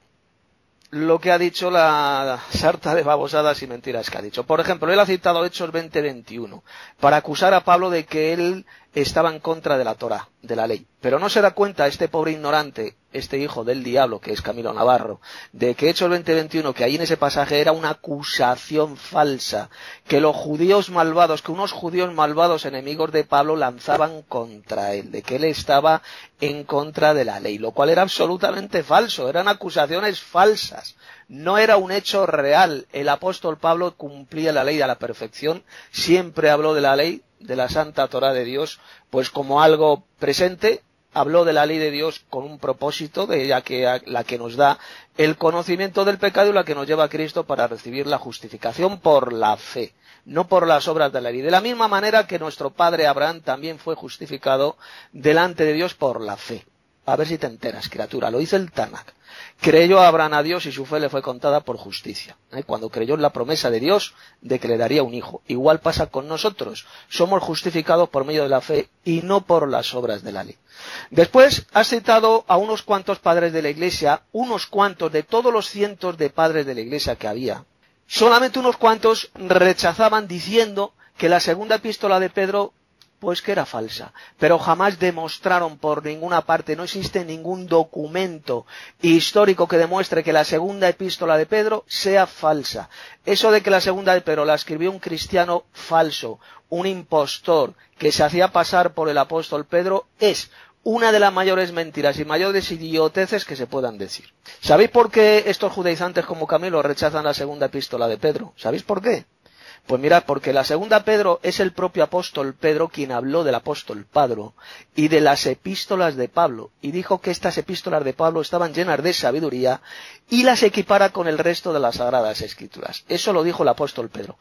lo que ha dicho la sarta de babosadas y mentiras que ha dicho. Por ejemplo, él ha citado Hechos 20:21 para acusar a Pablo de que él estaba en contra de la Torá, de la ley. Pero no se da cuenta este pobre ignorante, este hijo del diablo, que es Camilo Navarro, de que Hechos 20:21, que ahí en ese pasaje era una acusación falsa, que los judíos malvados, que unos judíos malvados enemigos de Pablo lanzaban contra él, de que él estaba en contra de la ley, lo cual era absolutamente falso, eran acusaciones falsas. No era un hecho real. El apóstol Pablo cumplía la ley a la perfección, siempre habló de la ley, de la santa Torá de Dios, pues como algo presente, habló de la ley de Dios con un propósito, de ella que la que nos da el conocimiento del pecado y la que nos lleva a Cristo para recibir la justificación por la fe, no por las obras de la ley. De la misma manera que nuestro padre Abraham también fue justificado delante de Dios por la fe. A ver si te enteras, criatura, lo dice el Tanakh. Creyó Abraham a Dios y su fe le fue contada por justicia. Cuando creyó en la promesa de Dios de que le daría un hijo. Igual pasa con nosotros. Somos justificados por medio de la fe y no por las obras de la ley. Después has citado a unos cuantos padres de la Iglesia, unos cuantos de todos los cientos de padres de la Iglesia que había. Solamente unos cuantos rechazaban diciendo que la segunda epístola de Pedro pues que era falsa, pero jamás demostraron por ninguna parte, no existe ningún documento histórico que demuestre que la segunda epístola de Pedro sea falsa. Eso de que la segunda de Pedro la escribió un cristiano falso, un impostor que se hacía pasar por el apóstol Pedro, es una de las mayores mentiras y mayores idioteces que se puedan decir. ¿Sabéis por qué estos judaizantes como Camilo rechazan la segunda epístola de Pedro? ¿Sabéis por qué? Pues mirad, porque la segunda Pedro es el propio apóstol Pedro quien habló del apóstol Pablo y de las epístolas de Pablo, y dijo que estas epístolas de Pablo estaban llenas de sabiduría y las equipara con el resto de las sagradas escrituras. Eso lo dijo el apóstol Pedro.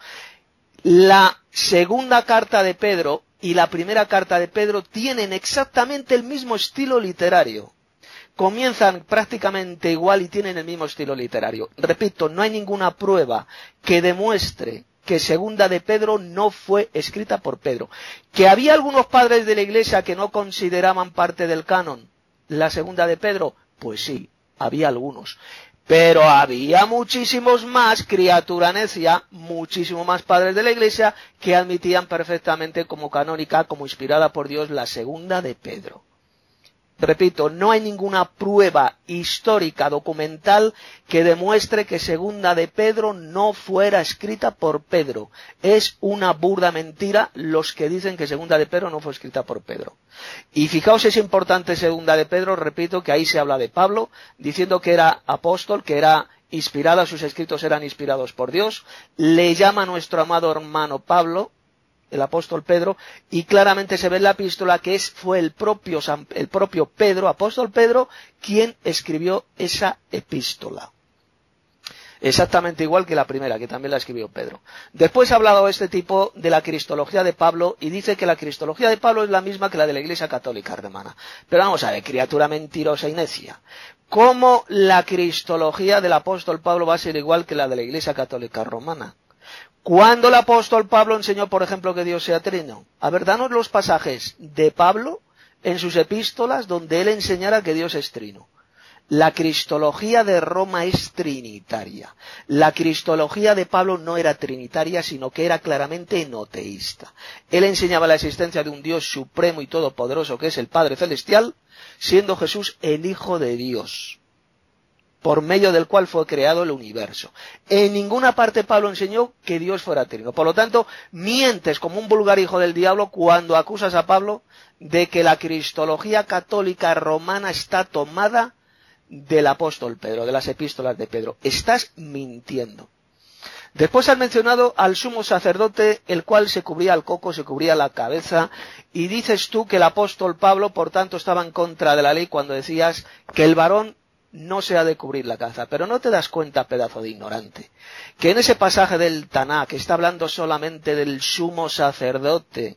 La segunda carta de Pedro y la primera carta de Pedro tienen exactamente el mismo estilo literario. Comienzan prácticamente igual y tienen el mismo estilo literario. Repito, no hay ninguna prueba que demuestre que segunda de Pedro no fue escrita por Pedro. ¿Que había algunos padres de la Iglesia que no consideraban parte del canon la segunda de Pedro? Pues sí, había algunos. Pero había muchísimos más, criatura necia, muchísimo más padres de la Iglesia que admitían perfectamente como canónica, como inspirada por Dios, la segunda de Pedro. Repito, no hay ninguna prueba histórica, documental, que demuestre que segunda de Pedro no fuera escrita por Pedro. Es una burda mentira los que dicen que segunda de Pedro no fue escrita por Pedro. Y fijaos, es importante segunda de Pedro, repito, que ahí se habla de Pablo, diciendo que era apóstol, que era inspirada, sus escritos eran inspirados por Dios. Le llama a nuestro amado hermano Pablo, el apóstol Pedro, y claramente se ve en la epístola que fue el propio Pedro, apóstol Pedro, quien escribió esa epístola. Exactamente igual que la primera, que también la escribió Pedro. Después ha hablado este tipo de la cristología de Pablo y dice que la cristología de Pablo es la misma que la de la Iglesia Católica Romana. Pero vamos a ver, criatura mentirosa y necia. ¿Cómo la cristología del apóstol Pablo va a ser igual que la de la Iglesia Católica Romana? ¿Cuándo el apóstol Pablo enseñó, por ejemplo, que Dios sea trino? A ver, danos los pasajes de Pablo en sus epístolas donde él enseñara que Dios es trino. La cristología de Roma es trinitaria. La cristología de Pablo no era trinitaria, sino que era claramente enoteísta. Él enseñaba la existencia de un Dios supremo y todopoderoso que es el Padre Celestial, siendo Jesús el Hijo de Dios, por medio del cual fue creado el universo. En ninguna parte Pablo enseñó que Dios fuera trino. Por lo tanto, mientes como un vulgar hijo del diablo cuando acusas a Pablo de que la cristología católica romana está tomada del apóstol Pedro, de las epístolas de Pedro. Estás mintiendo. Después has mencionado al sumo sacerdote, el cual se cubría el coco, se cubría la cabeza, y dices tú que el apóstol Pablo, por tanto, estaba en contra de la ley cuando decías que el varón no se ha de cubrir la cabeza. Pero no te das cuenta, pedazo de ignorante, que en ese pasaje del Tanakh que está hablando solamente del sumo sacerdote,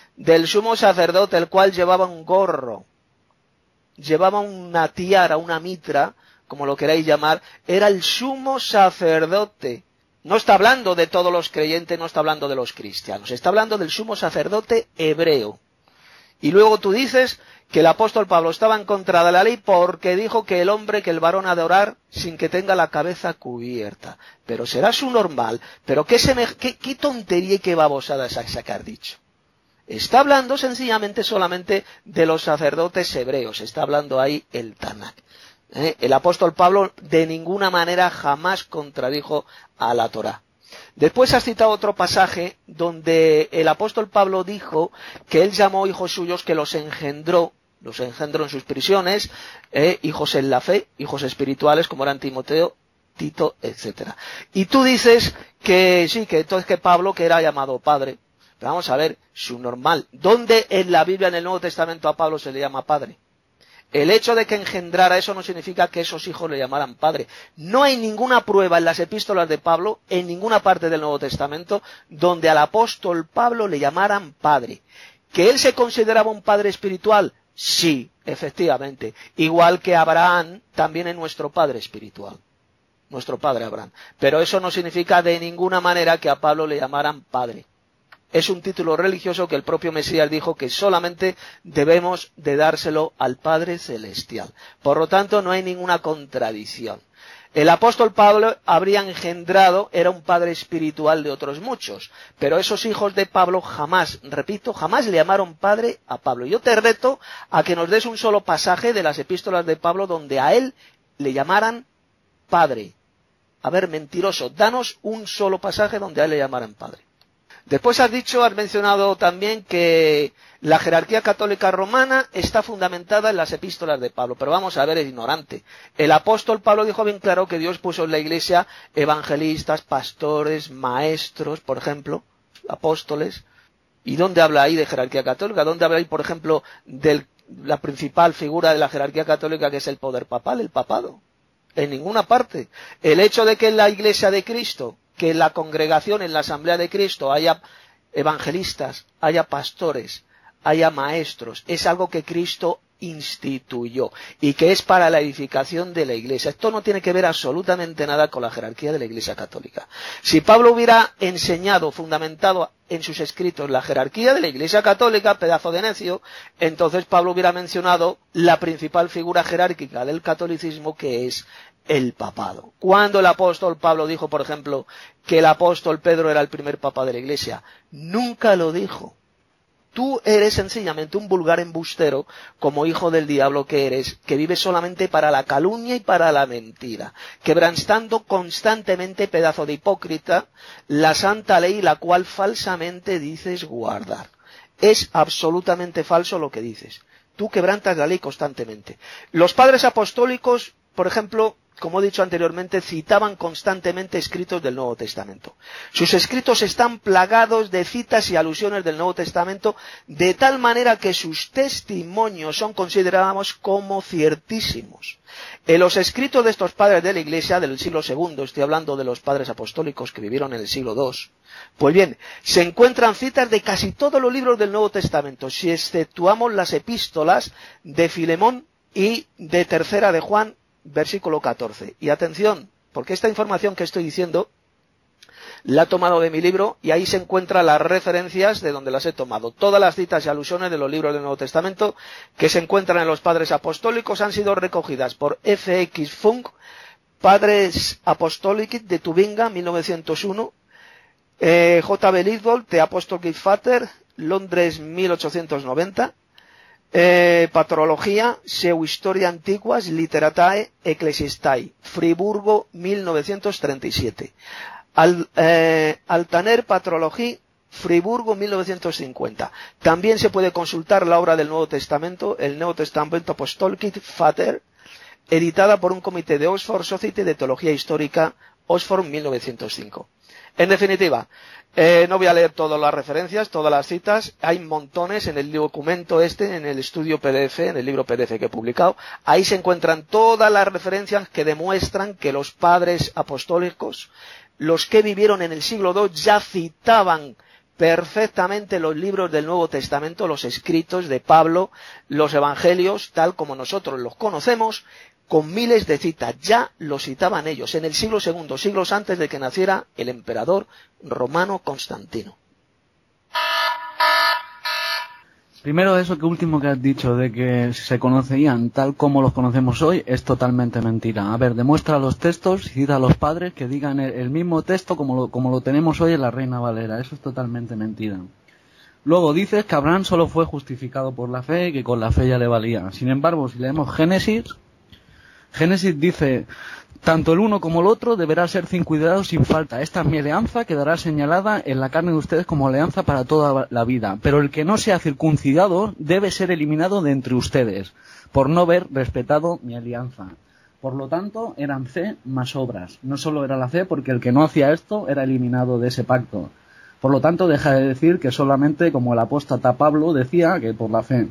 el cual llevaba un gorro, llevaba una tiara, una mitra, como lo queráis llamar, era el sumo sacerdote No está hablando de todos los creyentes, no está hablando de los cristianos, está hablando del sumo sacerdote hebreo. Y luego tú dices que el apóstol Pablo estaba en contra de la ley porque dijo que el varón ha de orar sin que tenga la cabeza cubierta. Pero será su normal. Pero qué tontería y qué babosada es esa que has dicho. Está hablando sencillamente solamente de los sacerdotes hebreos. Está hablando ahí el Tanaj. El apóstol Pablo de ninguna manera jamás contradijo a la Torá. Después has citado otro pasaje donde el apóstol Pablo dijo que él llamó hijos suyos que los engendró en sus prisiones, hijos en la fe, hijos espirituales como eran Timoteo, Tito, etcétera. Y tú dices que sí, que entonces que Pablo que era llamado padre. Pero vamos a ver, su normal. ¿Dónde en la Biblia, en el Nuevo Testamento, a Pablo se le llama padre? El hecho de que engendrara eso no significa que esos hijos le llamaran padre. No hay ninguna prueba en las epístolas de Pablo, en ninguna parte del Nuevo Testamento, donde al apóstol Pablo le llamaran padre. ¿Que él se consideraba un padre espiritual? Sí, efectivamente. Igual que Abraham también es nuestro padre espiritual. Nuestro padre Abraham. Pero eso no significa de ninguna manera que a Pablo le llamaran padre. Es un título religioso que el propio Mesías dijo que solamente debemos de dárselo al Padre Celestial. Por lo tanto, no hay ninguna contradicción. El apóstol Pablo habría engendrado, era un padre espiritual de otros muchos, pero esos hijos de Pablo jamás, repito, jamás le llamaron padre a Pablo. Yo te reto a que nos des un solo pasaje de las epístolas de Pablo donde a él le llamaran padre. A ver, mentiroso, danos un solo pasaje donde a él le llamaran padre. Después has mencionado también que la jerarquía católica romana está fundamentada en las epístolas de Pablo. Pero vamos a ver, es ignorante. El apóstol Pablo dijo bien claro que Dios puso en la iglesia evangelistas, pastores, maestros, por ejemplo, apóstoles. ¿Y dónde habla ahí de jerarquía católica? ¿Dónde habla ahí, por ejemplo, de la principal figura de la jerarquía católica que es el poder papal, el papado? En ninguna parte. El hecho de que en la iglesia de Cristo, que en la congregación, en la asamblea de Cristo, haya evangelistas, haya pastores, haya maestros, es algo que Cristo instituyó y que es para la edificación de la iglesia. Esto no tiene que ver absolutamente nada con la jerarquía de la iglesia católica. Si Pablo hubiera enseñado, fundamentado en sus escritos la jerarquía de la iglesia católica, pedazo de necio, entonces Pablo hubiera mencionado la principal figura jerárquica del catolicismo, que es el papado. Cuando el apóstol Pablo dijo, por ejemplo, que el apóstol Pedro era el primer papa de la iglesia, nunca lo dijo. Tú eres sencillamente un vulgar embustero, como hijo del diablo que eres, que vives solamente para la calumnia y para la mentira, quebrantando constantemente, pedazo de hipócrita, la santa ley, la cual falsamente dices guardar. Es absolutamente falso lo que dices. Tú quebrantas la ley constantemente. Los padres apostólicos, por ejemplo, como he dicho anteriormente, citaban constantemente escritos del Nuevo Testamento. Sus escritos están plagados de citas y alusiones del Nuevo Testamento, de tal manera que sus testimonios son considerados como ciertísimos. En los escritos de estos padres de la Iglesia del siglo II, estoy hablando de los padres apostólicos que vivieron en el siglo II, pues bien, se encuentran citas de casi todos los libros del Nuevo Testamento, si exceptuamos las epístolas de Filemón y de Tercera de Juan, versículo 14. Y atención, porque esta información que estoy diciendo la he tomado de mi libro y ahí se encuentran las referencias de donde las he tomado. Todas las citas y alusiones de los libros del Nuevo Testamento que se encuentran en los Padres Apostólicos han sido recogidas por F.X. Funk, Padres Apostólicos de Tubinga, 1901, J.B. Lidwell, The Apostolic Father, Londres, 1890, Patrología, Seu Historia Antiguas, Literatae, Ecclesiastae, Friburgo, 1937. Altaner Patrologie, Friburgo, 1950. También se puede consultar la obra del Nuevo Testamento, el Nuevo Testamento Apostolic Father, editada por un comité de Oxford Society de Teología Histórica, Oxford, 1905. En definitiva, no voy a leer todas las referencias, todas las citas, hay montones en el documento en el estudio PDF, en el libro PDF que he publicado, ahí se encuentran todas las referencias que demuestran que los padres apostólicos, los que vivieron en el siglo II, ya citaban perfectamente los libros del Nuevo Testamento, los escritos de Pablo, los evangelios, tal como nosotros los conocemos, con miles de citas. Ya lo citaban ellos en el siglo II, siglos antes de que naciera el emperador romano Constantino. Primero, eso que último que has dicho, de que se conocían tal como los conocemos hoy, es totalmente mentira. A ver, demuestra los textos y cita a los padres que digan el mismo texto como lo tenemos hoy en la Reina Valera. Eso es totalmente mentira. Luego dices que Abraham solo fue justificado por la fe y que con la fe ya le valía. Sin embargo, si leemos Génesis dice: tanto el uno como el otro deberá ser circuncidado sin falta. Esta es mi alianza, quedará señalada en la carne de ustedes como alianza para toda la vida. Pero el que no sea circuncidado debe ser eliminado de entre ustedes, por no haber respetado mi alianza. Por lo tanto, eran fe más obras. No solo era la fe, porque el que no hacía esto era eliminado de ese pacto. Por lo tanto, deja de decir que solamente, como el apóstata Pablo decía, que por la fe.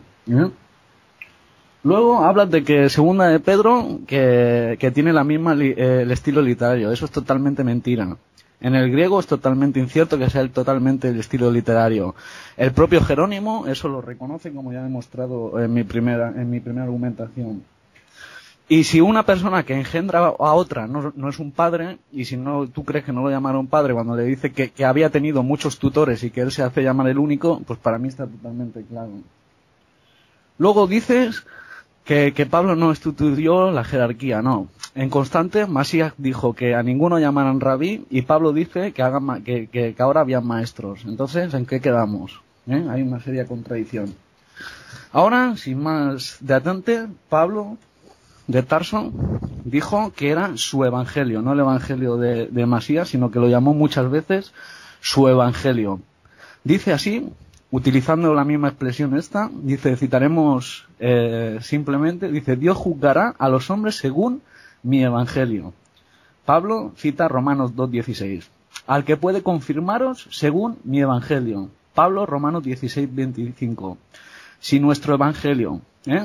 Luego hablas de que segunda de Pedro, que tiene la misma el estilo literario. Eso es totalmente mentira. En el griego es totalmente incierto que sea totalmente el estilo literario. El propio Jerónimo eso lo reconoce, como ya he demostrado en mi primera argumentación. Y si una persona que engendra a otra no es un padre, y si no tú crees que no lo llamaron padre cuando le dice que había tenido muchos tutores y que él se hace llamar el único, pues para mí está totalmente claro. Luego dices que Pablo no instituyó la jerarquía, no. En Constante, Masías dijo que a ninguno llamaran rabí, y Pablo dice que ahora había maestros. Entonces, ¿en qué quedamos? Hay una seria contradicción. Ahora, sin más de atente, Pablo de Tarso dijo que era su evangelio, no el evangelio de Masías, sino que lo llamó muchas veces su evangelio. Dice así, utilizando la misma expresión esta, dice, citaremos simplemente, dice: Dios juzgará a los hombres según mi evangelio. Pablo cita Romanos 2:16. Al que puede confirmaros según mi evangelio. Pablo, Romanos 16:25. Si nuestro evangelio,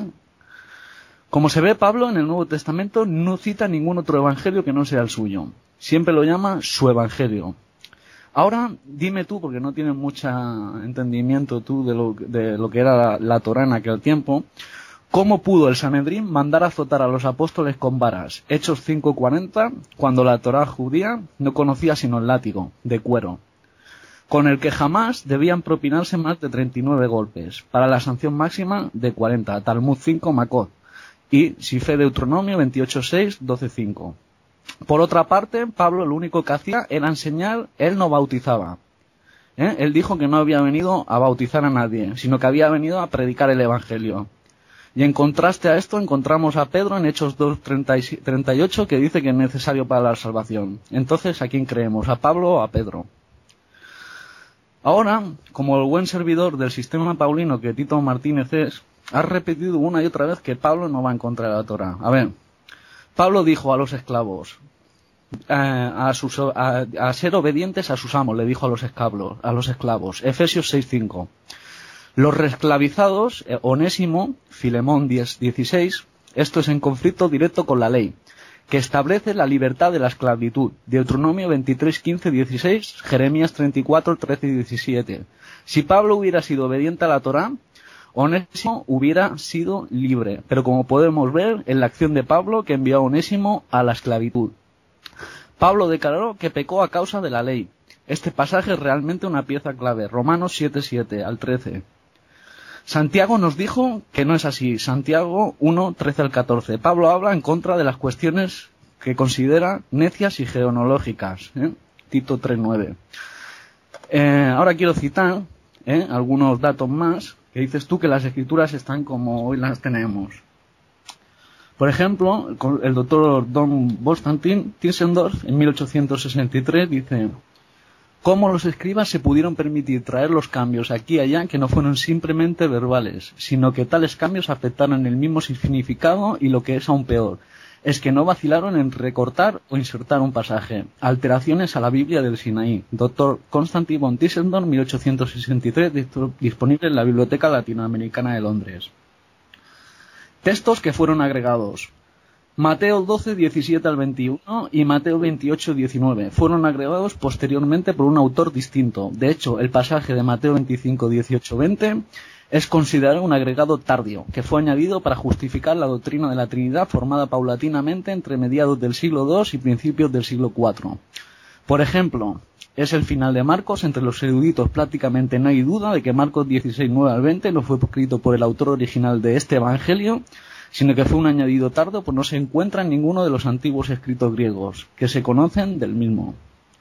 como se ve, Pablo en el Nuevo Testamento no cita ningún otro evangelio que no sea el suyo. Siempre lo llama su evangelio. Ahora, dime tú, porque no tienes mucho entendimiento tú de lo que era la Torá en aquel tiempo, ¿cómo pudo el Sanedrín mandar azotar a los apóstoles con varas? Hechos 5:40, cuando la Torá judía no conocía sino el látigo, de cuero, con el que jamás debían propinarse más de 39 golpes, para la sanción máxima de 40, Talmud 5, Makot, y si fe Deuteronomio 28:6, 12:5. Por otra parte, Pablo lo único que hacía era enseñar, él no bautizaba. Él dijo que no había venido a bautizar a nadie, sino que había venido a predicar el Evangelio. Y en contraste a esto encontramos a Pedro en Hechos 2:38, que dice que es necesario para la salvación. Entonces, ¿a quién creemos? ¿A Pablo o a Pedro? Ahora, como el buen servidor del sistema paulino que Tito Martínez es, ha repetido una y otra vez que Pablo no va en contra de la Torá. A ver, Pablo dijo a los esclavos, a ser obedientes a sus amos, le dijo a los esclavos, Efesios 6:5. Los reesclavizados, Onésimo, Filemón 10:16, esto es en conflicto directo con la ley, que establece la libertad de la esclavitud, Deuteronomio 23:15-16, Jeremías 34:13 y 17. Si Pablo hubiera sido obediente a la Torá, Onésimo hubiera sido libre, pero como podemos ver en la acción de Pablo que envió a Onésimo a la esclavitud. Pablo declaró que pecó a causa de la ley. Este pasaje es realmente una pieza clave, Romanos 7:7 al 13. Santiago nos dijo que no es así, Santiago 1:13 al 14. Pablo habla en contra de las cuestiones que considera necias y genealógicas, Tito 3:9. Ahora quiero citar algunos datos más, que dices tú que las escrituras están como hoy las tenemos. Por ejemplo, el doctor Don Konstantin Tischendorf en 1863 dice: ¿cómo los escribas se pudieron permitir traer los cambios aquí y allá que no fueron simplemente verbales, sino que tales cambios afectaron el mismo significado y lo que es aún peor, es que no vacilaron en recortar o insertar un pasaje? Alteraciones a la Biblia del Sinaí. Dr. Konstantin von Tischendorf, 1863, disponible en la Biblioteca Latinoamericana de Londres. Textos que fueron agregados. Mateo 12:17 al 21 y Mateo 28:19 fueron agregados posteriormente por un autor distinto. De hecho, el pasaje de Mateo 25:18-20 Es considerado un agregado tardío, que fue añadido para justificar la doctrina de la Trinidad formada paulatinamente entre mediados del siglo II y principios del siglo IV. Por ejemplo, es el final de Marcos. Entre los eruditos prácticamente no hay duda de que Marcos 16, 9 al 20 no fue escrito por el autor original de este evangelio, sino que fue un añadido tardo, pues no se encuentra en ninguno de los antiguos escritos griegos que se conocen del mismo.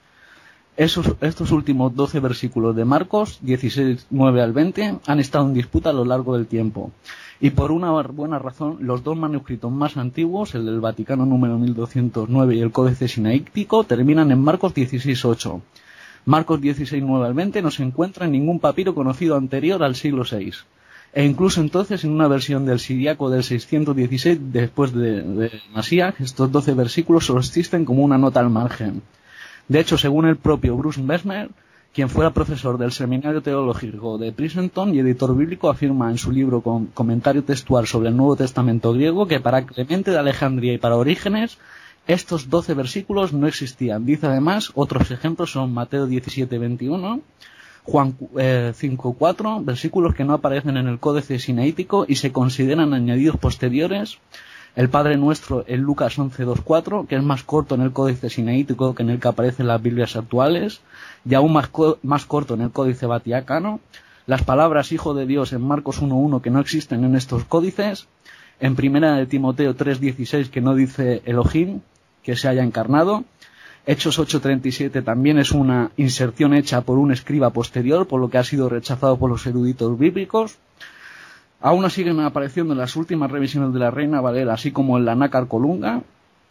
Estos últimos 12 versículos de Marcos 16, 9 al 20 han estado en disputa a lo largo del tiempo. Y por una buena razón, los dos manuscritos más antiguos, el del Vaticano número 1209 y el Códice Sinaítico, terminan en Marcos 16, 8. Marcos 16, 9 al 20 no se encuentra en ningún papiro conocido anterior al siglo VI. E incluso entonces, en una versión del Siriaco del 616 después de Masías, estos 12 versículos solo existen como una nota al margen. De hecho, según el propio Bruce Mesmer, quien fuera profesor del Seminario Teológico de Princeton y editor bíblico, afirma en su libro con comentario textual sobre el Nuevo Testamento griego que para Clemente de Alejandría y para Orígenes estos 12 versículos no existían. Dice además, otros ejemplos son Mateo 17, 21, Juan 5, 4, versículos que no aparecen en el Códice Sinaítico y se consideran añadidos posteriores. El Padre Nuestro en Lucas 11, 2, 4, que es más corto en el Códice Sinaítico que en el que aparecen las Biblias actuales, y aún más corto en el Códice Vaticano. Las palabras Hijo de Dios en Marcos 1, 1 que no existen en estos códices. En Primera de Timoteo 3, 16 que no dice Elohim, que se haya encarnado. Hechos 8, 37 también es una inserción hecha por un escriba posterior, por lo que ha sido rechazado por los eruditos bíblicos. Aún siguen apareciendo en las últimas revisiones de la Reina Valera, así como en la Nácar Colunga.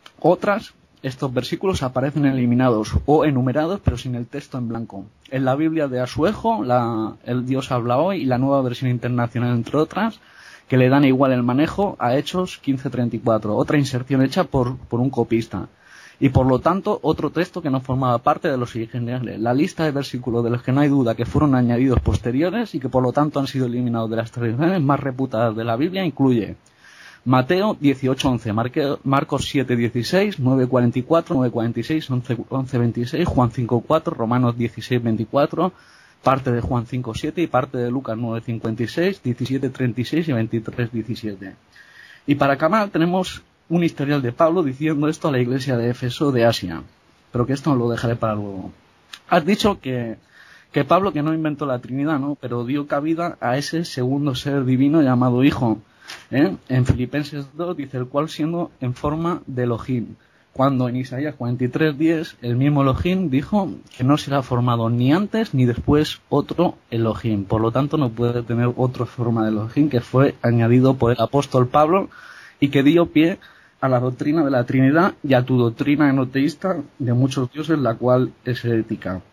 Estos versículos aparecen eliminados o enumerados, pero sin el texto en blanco. En la Biblia de Asuejo, el Dios habla hoy, y la Nueva Versión Internacional, entre otras, que le dan igual el manejo a Hechos 15:34, otra inserción hecha por un copista. Y por lo tanto, otro texto que no formaba parte de los originales. La lista de versículos de los que no hay duda que fueron añadidos posteriores y que por lo tanto han sido eliminados de las tradiciones más reputadas de la Biblia incluye Mateo 18:11, Marcos 7:16, 9:44, 9:46, 11:26, Juan 5:4, Romanos 16:24, parte de Juan 5:7 y parte de Lucas 9:56, 17:36 y 23:17. Y para acabar tenemos un historial de Pablo diciendo esto a la iglesia de Éfeso de Asia, pero que esto lo dejaré para luego. Has dicho que Pablo que no inventó la Trinidad, ¿no? Pero dio cabida a ese segundo ser divino llamado Hijo. En Filipenses 2 dice, el cual siendo en forma de Elohim, cuando en Isaías 43:10 el mismo Elohim dijo que no será formado ni antes ni después otro Elohim. Por lo tanto no puede tener otra forma de Elohim, que fue añadido por el apóstol Pablo y que dio pie a la doctrina de la Trinidad y a tu doctrina enoteísta de muchos dioses, la cual es herética.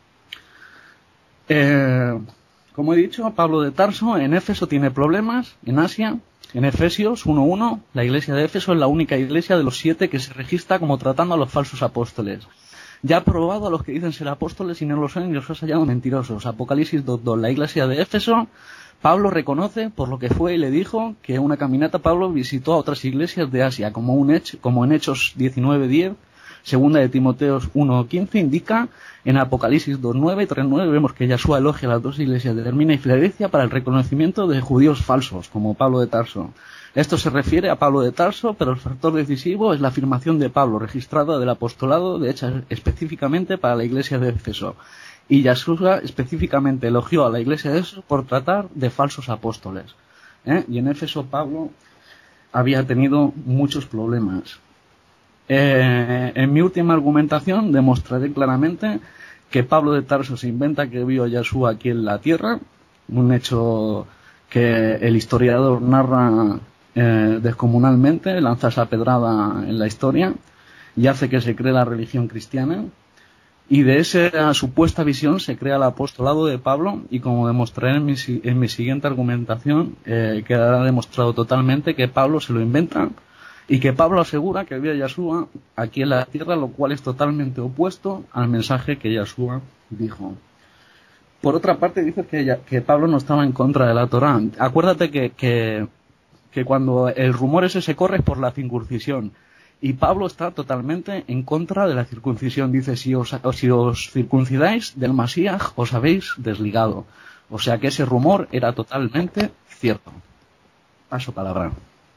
Como he dicho, Pablo de Tarso en Éfeso tiene problemas, en Asia. En Efesios 1:1, la iglesia de Éfeso es la única iglesia de los 7 que se registra como tratando a los falsos apóstoles. Ya ha probado a los que dicen ser apóstoles y no lo son y los ha hallado mentirosos. Apocalipsis 2:2, la iglesia de Éfeso, Pablo reconoce por lo que fue y le dijo que una caminata Pablo visitó a otras iglesias de Asia, como en Hechos 19:10, segunda de Timoteo 1:15 indica, en Apocalipsis 2:9 y 3:9 vemos que Yahshua elogia a las dos iglesias de Hermina y Filadelfia para el reconocimiento de judíos falsos, como Pablo de Tarso. Esto se refiere a Pablo de Tarso, pero el factor decisivo es la afirmación de Pablo, registrada del apostolado, hecha específicamente para la iglesia de Éfeso. Y Yahshua específicamente elogió a la iglesia de Éfeso por tratar de falsos apóstoles. Y en Éfeso Pablo había tenido muchos problemas. En mi última argumentación demostraré claramente que Pablo de Tarso se inventa que vio a Yahshua aquí en la tierra, un hecho que el historiador narra descomunalmente, lanza esa pedrada en la historia y hace que se cree la religión cristiana. Y de esa supuesta visión se crea el apostolado de Pablo, y como demostraré en mi siguiente argumentación, quedará demostrado totalmente que Pablo se lo inventa y que Pablo asegura que vio a Yahshua aquí en la tierra, lo cual es totalmente opuesto al mensaje que Yahshua dijo. Por otra parte, dice que Pablo no estaba en contra de la Torá. Acuérdate que cuando el rumor ese se corre es por la circuncisión. Y Pablo está totalmente en contra de la circuncisión. Dice, si os circuncidáis del Masías, os habéis desligado. O sea que ese rumor era totalmente cierto. Paso palabra.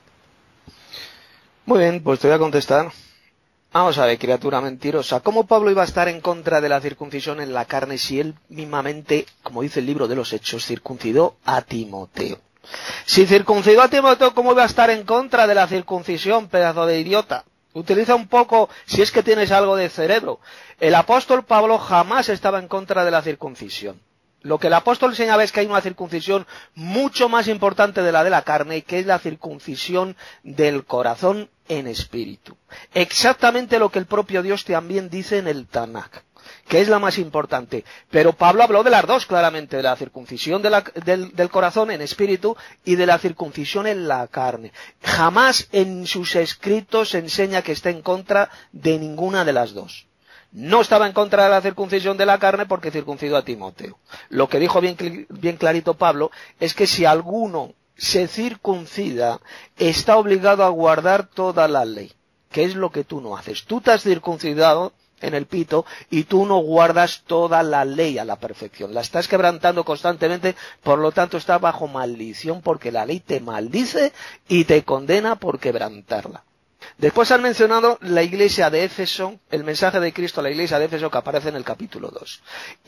Muy bien, pues te voy a contestar. Vamos a ver, criatura mentirosa. ¿Cómo Pablo iba a estar en contra de la circuncisión en la carne si él mismamente, como dice el libro de los Hechos, circuncidó a Timoteo? Si circuncidó a Timoteo, ¿cómo iba a estar en contra de la circuncisión, pedazo de idiota? Utiliza un poco, si es que tienes algo de cerebro. El apóstol Pablo jamás estaba en contra de la circuncisión. Lo que el apóstol enseñaba es que hay una circuncisión mucho más importante de la de la carne, que es la circuncisión del corazón en espíritu. Exactamente lo que el propio Dios también dice en el Tanakh, que es la más importante. Pero Pablo habló de las dos claramente, de la circuncisión del corazón en espíritu y de la circuncisión en la carne. Jamás en sus escritos enseña que esté en contra de ninguna de las dos. No estaba en contra de la circuncisión de la carne porque circuncidó a Timoteo. Lo que dijo bien clarito Pablo es que si alguno se circuncida, está obligado a guardar toda la ley, que es lo que tú no haces. Tú te has circuncidado en el pito y tú no guardas toda la ley a la perfección. La estás quebrantando constantemente, por lo tanto está bajo maldición porque la ley te maldice y te condena por quebrantarla. Después han mencionado la iglesia de Éfeso, el mensaje de Cristo a la iglesia de Éfeso que aparece en el capítulo 2.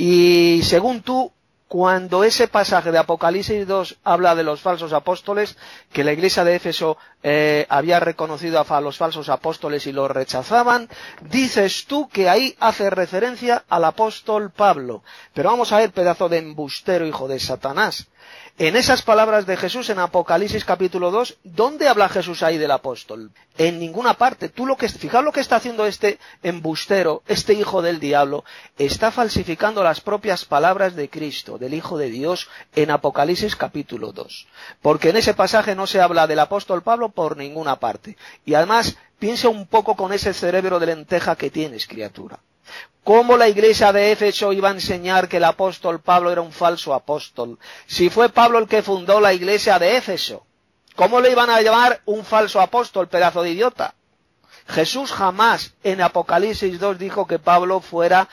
Y según tú, cuando ese pasaje de Apocalipsis 2 habla de los falsos apóstoles, que la iglesia de Éfeso había reconocido a los falsos apóstoles y los rechazaban, dices tú que ahí hace referencia al apóstol Pablo. Pero vamos a ver, pedazo de embustero, hijo de Satanás. En esas palabras de Jesús en Apocalipsis capítulo 2, ¿dónde habla Jesús ahí del apóstol? En ninguna parte. Fijaos lo que está haciendo este embustero, este hijo del diablo, está falsificando las propias palabras de Cristo, del Hijo de Dios, en Apocalipsis capítulo 2. Porque en ese pasaje no se habla del apóstol Pablo por ninguna parte. Y además, piensa un poco con ese cerebro de lenteja que tienes, criatura. ¿Cómo la iglesia de Éfeso iba a enseñar que el apóstol Pablo era un falso apóstol? Si fue Pablo el que fundó la iglesia de Éfeso, ¿cómo le iban a llamar un falso apóstol, pedazo de idiota? Jesús jamás en Apocalipsis 2 dijo que Pablo fuera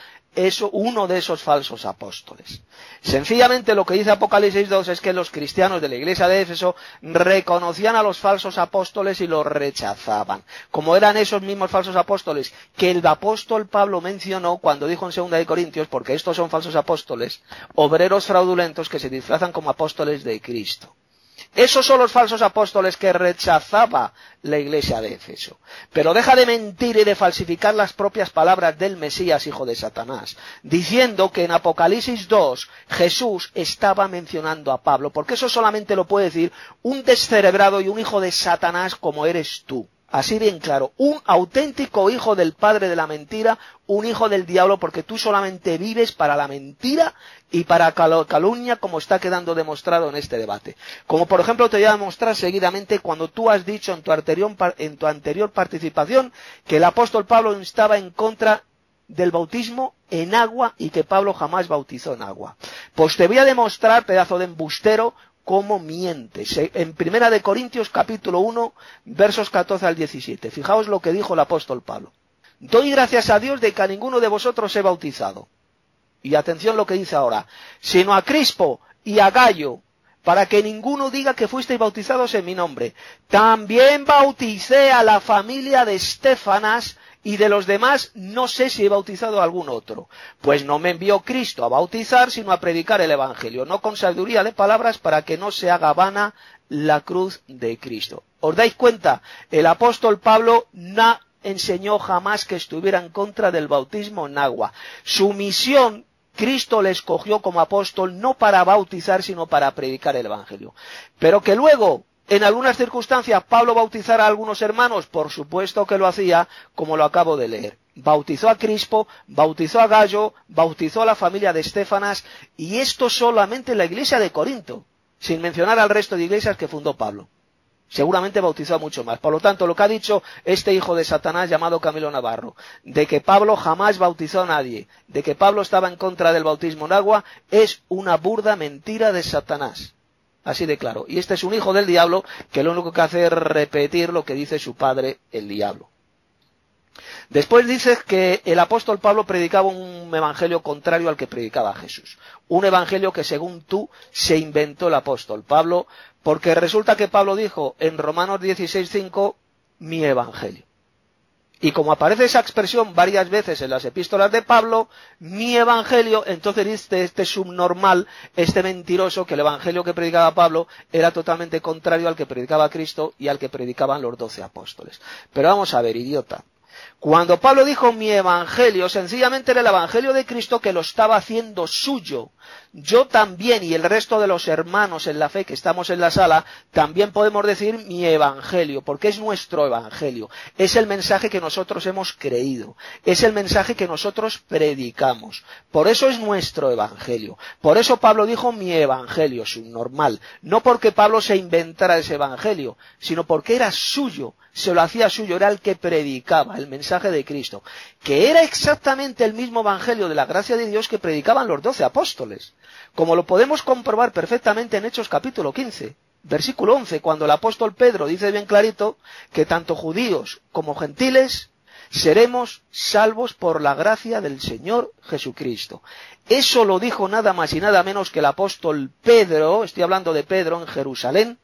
uno de esos falsos apóstoles. Sencillamente lo que dice Apocalipsis 2 es que los cristianos de la iglesia de Éfeso reconocían a los falsos apóstoles y los rechazaban. Como eran esos mismos falsos apóstoles que el apóstol Pablo mencionó cuando dijo en 2 de Corintios, porque estos son falsos apóstoles, obreros fraudulentos que se disfrazan como apóstoles de Cristo. Esos son los falsos apóstoles que rechazaba la iglesia de Éfeso. Pero deja de mentir y de falsificar las propias palabras del Mesías, hijo de Satanás, diciendo que en Apocalipsis 2 Jesús estaba mencionando a Pablo, porque eso solamente lo puede decir un descerebrado y un hijo de Satanás como eres tú. Así bien claro, un auténtico hijo del padre de la mentira, un hijo del diablo, porque tú solamente vives para la mentira y para calumnia, como está quedando demostrado en este debate. Como por ejemplo te voy a demostrar seguidamente cuando tú has dicho en tu anterior participación que el apóstol Pablo estaba en contra del bautismo en agua y que Pablo jamás bautizó en agua. Pues te voy a demostrar, pedazo de embustero, cómo mientes. En 1 de Corintios capítulo 1, versos 14 al 17. Fijaos lo que dijo el apóstol Pablo. Doy gracias a Dios de que a ninguno de vosotros he bautizado. Y atención lo que dice ahora. Sino a Crispo y a Gayo, para que ninguno diga que fuisteis bautizados en mi nombre. También bauticé a la familia de Estéfanas, y de los demás no sé si he bautizado a algún otro. Pues no me envió Cristo a bautizar, sino a predicar el Evangelio, no con sabiduría de palabras, para que no se haga vana la cruz de Cristo. ¿Os dais cuenta? El apóstol Pablo no enseñó jamás que estuviera en contra del bautismo en agua. Su misión, Cristo le escogió como apóstol no para bautizar, sino para predicar el Evangelio. Pero que luego, en algunas circunstancias, Pablo bautizara a algunos hermanos, por supuesto que lo hacía, como lo acabo de leer. Bautizó a Crispo, bautizó a Gayo, bautizó a la familia de Estéfanas, y esto solamente en la iglesia de Corinto, sin mencionar al resto de iglesias que fundó Pablo. Seguramente bautizó a mucho más. Por lo tanto, lo que ha dicho este hijo de Satanás llamado Camilo Navarro, de que Pablo jamás bautizó a nadie, de que Pablo estaba en contra del bautismo en agua, es una burda mentira de Satanás. Así de claro. Y este es un hijo del diablo que lo único que hace es repetir lo que dice su padre, el diablo. Después dices que el apóstol Pablo predicaba un evangelio contrario al que predicaba Jesús. Un evangelio que según tú se inventó el apóstol Pablo, porque resulta que Pablo dijo en Romanos 16:5, mi evangelio. Y como aparece esa expresión varias veces en las epístolas de Pablo, mi evangelio, entonces dice este subnormal, este mentiroso, que el evangelio que predicaba Pablo era totalmente contrario al que predicaba Cristo y al que predicaban los 12 apóstoles. Pero vamos a ver, idiota. Cuando Pablo dijo mi evangelio, sencillamente era el evangelio de Cristo que lo estaba haciendo suyo. Yo también y el resto de los hermanos en la fe que estamos en la sala, también podemos decir mi evangelio, porque es nuestro evangelio. Es el mensaje que nosotros hemos creído. Es el mensaje que nosotros predicamos. Por eso es nuestro evangelio. Por eso Pablo dijo mi evangelio, subnormal. No porque Pablo se inventara ese evangelio, sino porque era suyo. Se lo hacía suyo, era el que predicaba el mensaje de Cristo, que era exactamente el mismo evangelio de la gracia de Dios que predicaban los 12 apóstoles, como lo podemos comprobar perfectamente en Hechos capítulo 15, versículo 11, cuando el apóstol Pedro dice bien clarito que tanto judíos como gentiles seremos salvos por la gracia del Señor Jesucristo. Eso lo dijo nada más y nada menos que el apóstol Pedro, estoy hablando de Pedro en Jerusalén,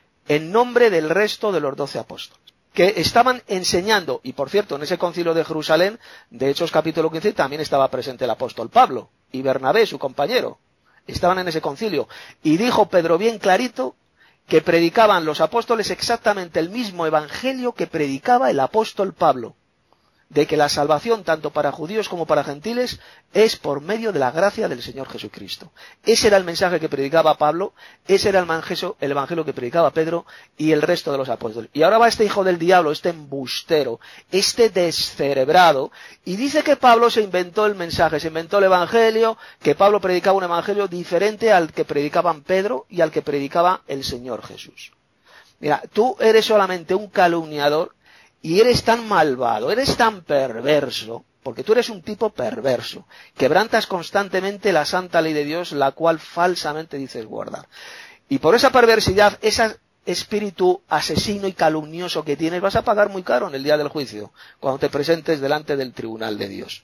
en nombre del resto de los 12 apóstoles, que estaban enseñando, y por cierto, en ese concilio de Jerusalén, de Hechos capítulo 15, también estaba presente el apóstol Pablo, y Bernabé, su compañero, estaban en ese concilio, y dijo Pedro bien clarito, que predicaban los apóstoles exactamente el mismo evangelio que predicaba el apóstol Pablo, de que la salvación, tanto para judíos como para gentiles, es por medio de la gracia del Señor Jesucristo. Ese era el mensaje que predicaba Pablo, ese era el evangelio que predicaba Pedro y el resto de los apóstoles. Y ahora va este hijo del diablo, este embustero, este descerebrado, y dice que Pablo se inventó el mensaje, se inventó el evangelio, que Pablo predicaba un evangelio diferente al que predicaban Pedro y al que predicaba el Señor Jesús. Mira, tú eres solamente un calumniador, y eres tan malvado, eres tan perverso, porque tú eres un tipo perverso, quebrantas constantemente la santa ley de Dios, la cual falsamente dices guardar. Y por esa perversidad, ese espíritu asesino y calumnioso que tienes, vas a pagar muy caro en el día del juicio, cuando te presentes delante del tribunal de Dios.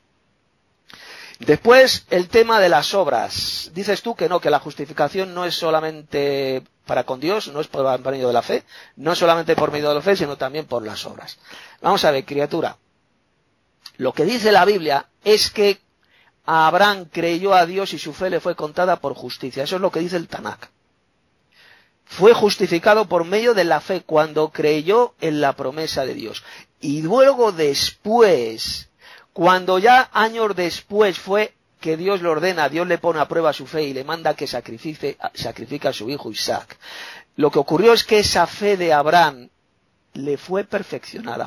Después, el tema de las obras. Dices tú que no, que la justificación no es solamente para con Dios, no es por medio de la fe, no solamente por medio de la fe, sino también por las obras. Vamos a ver, criatura. Lo que dice la Biblia es que Abraham creyó a Dios y su fe le fue contada por justicia. Eso es lo que dice el Tanakh. Fue justificado por medio de la fe cuando creyó en la promesa de Dios. Y luego después, cuando ya años después fue que Dios le ordena, Dios le pone a prueba su fe y le manda que sacrifique a su hijo Isaac. Lo que ocurrió es que esa fe de Abraham le fue perfeccionada.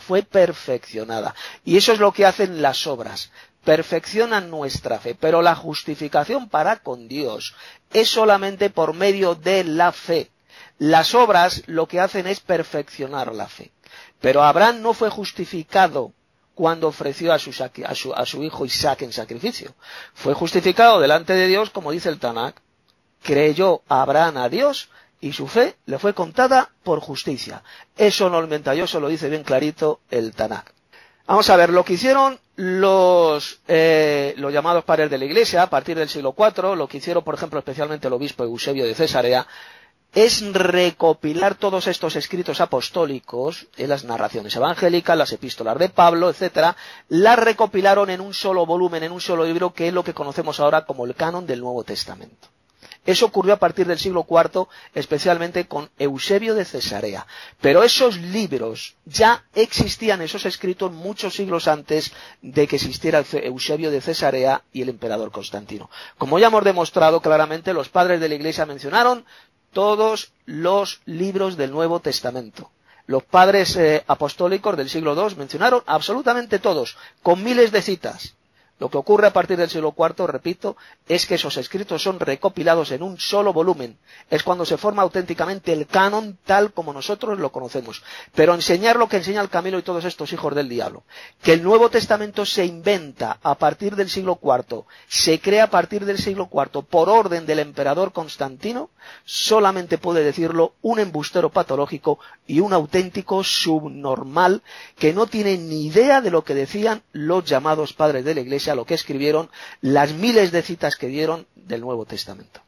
Y eso es lo que hacen las obras. Perfeccionan nuestra fe. Pero la justificación para con Dios es solamente por medio de la fe. Las obras lo que hacen es perfeccionar la fe. Pero Abraham no fue justificado cuando ofreció a su hijo Isaac en sacrificio. Fue justificado delante de Dios, como dice el Tanakh. Creyó Abraham a Dios y su fe le fue contada por justicia. Eso no lo inventa yo, eso lo dice bien clarito el Tanakh. Vamos a ver, lo que hicieron los llamados padres de la Iglesia a partir del siglo IV, lo que hicieron, por ejemplo, especialmente el obispo Eusebio de Cesarea, es recopilar todos estos escritos apostólicos, las narraciones evangélicas, las epístolas de Pablo, etcétera, las recopilaron en un solo volumen, en un solo libro, que es lo que conocemos ahora como el canon del Nuevo Testamento. Eso ocurrió a partir del siglo IV, especialmente con Eusebio de Cesarea. Pero esos libros ya existían, esos escritos, muchos siglos antes de que existiera Eusebio de Cesarea y el emperador Constantino. Como ya hemos demostrado claramente, los padres de la Iglesia mencionaron todos los libros del Nuevo Testamento. Los padres apostólicos del siglo II mencionaron absolutamente todos, con miles de citas. Lo que ocurre a partir del siglo IV, repito, es que esos escritos son recopilados en un solo volumen. Es cuando se forma auténticamente el canon tal como nosotros lo conocemos. Pero enseñar lo que enseña el Camilo y todos estos hijos del diablo, que el Nuevo Testamento se inventa a partir del siglo IV, se crea a partir del siglo IV por orden del emperador Constantino, solamente puede decirlo un embustero patológico y un auténtico subnormal que no tiene ni idea de lo que decían los llamados padres de la Iglesia, lo que escribieron, las miles de citas que dieron del Nuevo Testamento.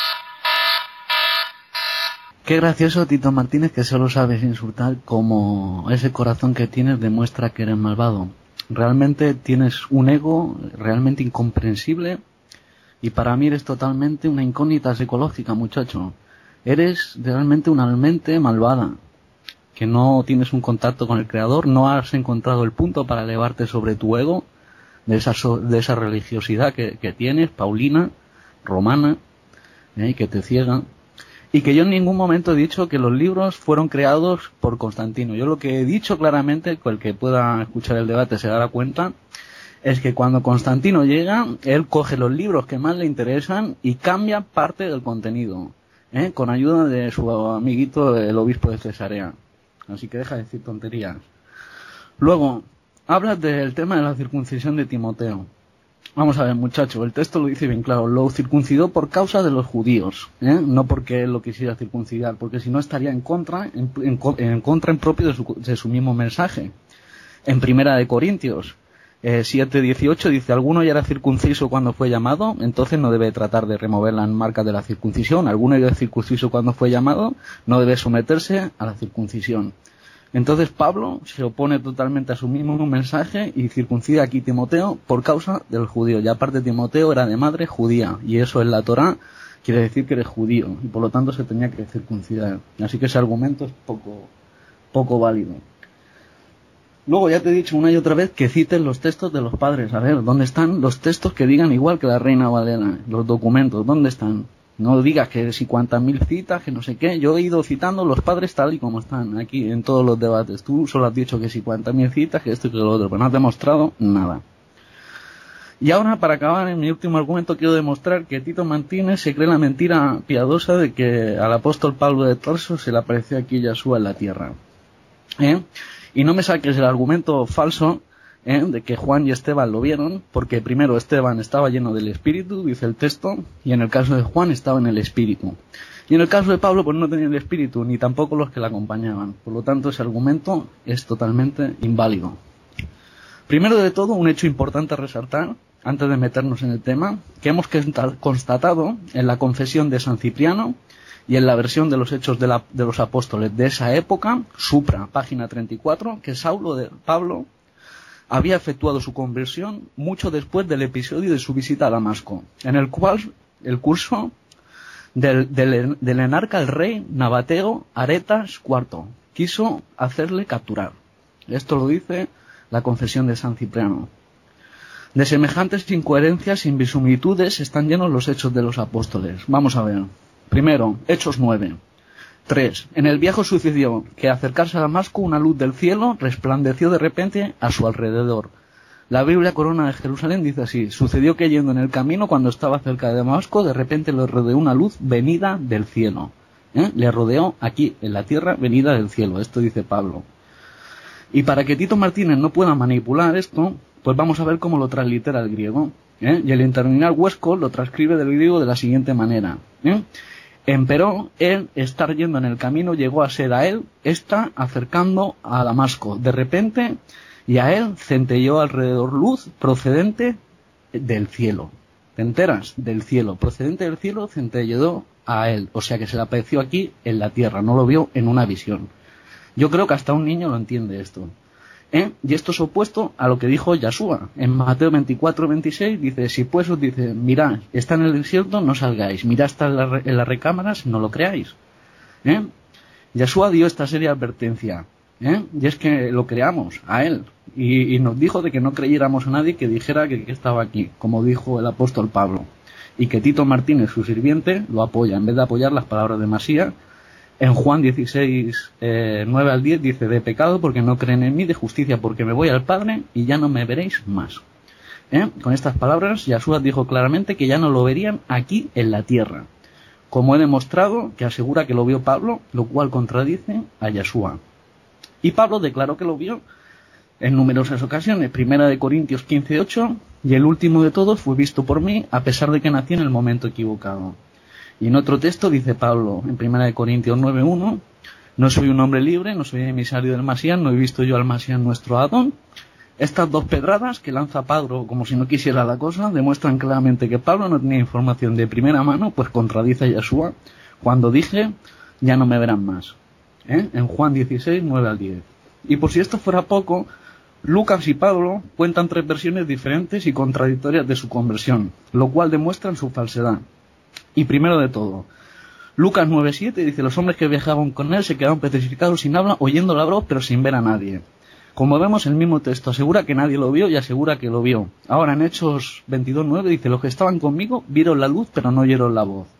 Qué gracioso, Tito Martínez, que solo sabes insultar, como ese corazón que tienes demuestra que eres malvado. Realmente tienes un ego realmente incomprensible y para mí eres totalmente una incógnita psicológica, muchacho. Eres realmente una mente malvada, que no tienes un contacto con el Creador, no has encontrado el punto para elevarte sobre tu ego, de esa religiosidad que tienes, paulina, romana, que te ciega. Y que yo en ningún momento he dicho que los libros fueron creados por Constantino. Yo lo que he dicho claramente, el que pueda escuchar el debate se dará cuenta, es que cuando Constantino llega, él coge los libros que más le interesan y cambia parte del contenido, con ayuda de su amiguito el obispo de Cesarea. Así que deja de decir tonterías. Luego, hablas del tema de la circuncisión de Timoteo. Vamos a ver, muchacho, el texto lo dice bien claro, lo circuncidó por causa de los judíos, no porque él lo quisiera circuncidar, porque si no estaría en contra propio de su mismo mensaje. En Primera de Corintios 7:18 dice: alguno ya era circunciso cuando fue llamado, entonces no debe tratar de remover las marcas de la circuncisión. Alguno ya era circunciso cuando fue llamado, no debe someterse a la circuncisión. Entonces Pablo se opone totalmente a su mismo mensaje y circuncida aquí Timoteo por causa del judío. Y aparte Timoteo era de madre judía, y eso en la Torá quiere decir que eres judío, y por lo tanto se tenía que circuncidar. Así que ese argumento es poco válido. Luego ya te he dicho una y otra vez que cites los textos de los padres. A ver, ¿dónde están los textos que digan igual que la Reina Valera? Los documentos, ¿dónde están? No digas que si cuántas mil citas, que no sé qué. Yo he ido citando los padres tal y como están aquí en todos los debates. Tú solo has dicho que si cuántas mil citas, que esto y que lo otro, pero no has demostrado nada. Y ahora, para acabar en mi último argumento, quiero demostrar que Tito Martínez se cree la mentira piadosa de que al apóstol Pablo de Tarso se le apareció aquí Yahshua en la tierra. Y no me saques el argumento falso de que Juan y Esteban lo vieron, porque primero Esteban estaba lleno del Espíritu, dice el texto, y en el caso de Juan estaba en el Espíritu. Y en el caso de Pablo pues no tenía el Espíritu, ni tampoco los que le acompañaban. Por lo tanto, ese argumento es totalmente inválido. Primero de todo, un hecho importante a resaltar, antes de meternos en el tema, que hemos constatado en la confesión de San Cipriano y en la versión de los Hechos de los Apóstoles de esa época, supra, página 34, que Pablo había efectuado su conversión mucho después del episodio de su visita a Damasco, en el cual el curso del enarca el rey nabateo Aretas IV quiso hacerle capturar. Esto lo dice la confesión de San Cipriano. De semejantes incoherencias e invisimilitudes están llenos los Hechos de los Apóstoles. Vamos a ver. Primero, Hechos 9. 3. En el viaje sucedió que al acercarse a Damasco una luz del cielo resplandeció de repente a su alrededor. La Biblia Corona de Jerusalén dice así: sucedió que yendo en el camino cuando estaba cerca de Damasco, de repente le rodeó una luz venida del cielo. Le rodeó aquí en la tierra venida del cielo. Esto dice Pablo. Y para que Tito Martínez no pueda manipular esto, pues vamos a ver cómo lo translitera el griego. Y el interlineal Huesco lo transcribe del griego de la siguiente manera. Empero, él, estar yendo en el camino, llegó a ser a él, está acercando a Damasco. De repente, y a él centelló alrededor luz procedente del cielo. ¿Te enteras? Del cielo. Procedente del cielo centelló a él. O sea que se le apareció aquí en la tierra, no lo vio en una visión. Yo creo que hasta un niño lo entiende esto. Y esto es opuesto a lo que dijo Yahshua. En Mateo 24:26 dice: si pues os dice, mirad, está en el desierto, no salgáis, mirad, está en las recámaras, no lo creáis. Yahshua dio esta seria advertencia, y es que lo creamos a él, y nos dijo de que no creyéramos a nadie que dijera que estaba aquí, como dijo el apóstol Pablo, y que Tito Martínez, su sirviente, lo apoya, en vez de apoyar las palabras de Masías. En Juan 16, 9 al 10 dice: de pecado porque no creen en mí, de justicia porque me voy al Padre y ya no me veréis más. Con estas palabras, Yahshua dijo claramente que ya no lo verían aquí en la tierra. Como he demostrado, que asegura que lo vio Pablo, lo cual contradice a Yahshua. Y Pablo declaró que lo vio en numerosas ocasiones. Primera de Corintios 15:8, y el último de todos fue visto por mí, a pesar de que nací en el momento equivocado. Y en otro texto dice Pablo, en 1 Corintios 9:1, no soy un hombre libre, no soy emisario del Masías, no he visto yo al Masías nuestro Adón. Estas dos pedradas que lanza Pablo como si no quisiera la cosa demuestran claramente que Pablo no tenía información de primera mano, pues contradice a Yeshua cuando dije, ya no me verán más. En Juan 16, 9 al 10. Y por si esto fuera poco, Lucas y Pablo cuentan 3 versiones diferentes y contradictorias de su conversión, lo cual demuestra su falsedad. Y primero de todo, Lucas 9:7 dice, los hombres que viajaban con él se quedaron petrificados sin habla, oyendo la voz, pero sin ver a nadie. Como vemos, el mismo texto asegura que nadie lo vio y asegura que lo vio. Ahora, en Hechos 22:9 dice, los que estaban conmigo vieron la luz, pero no oyeron la voz.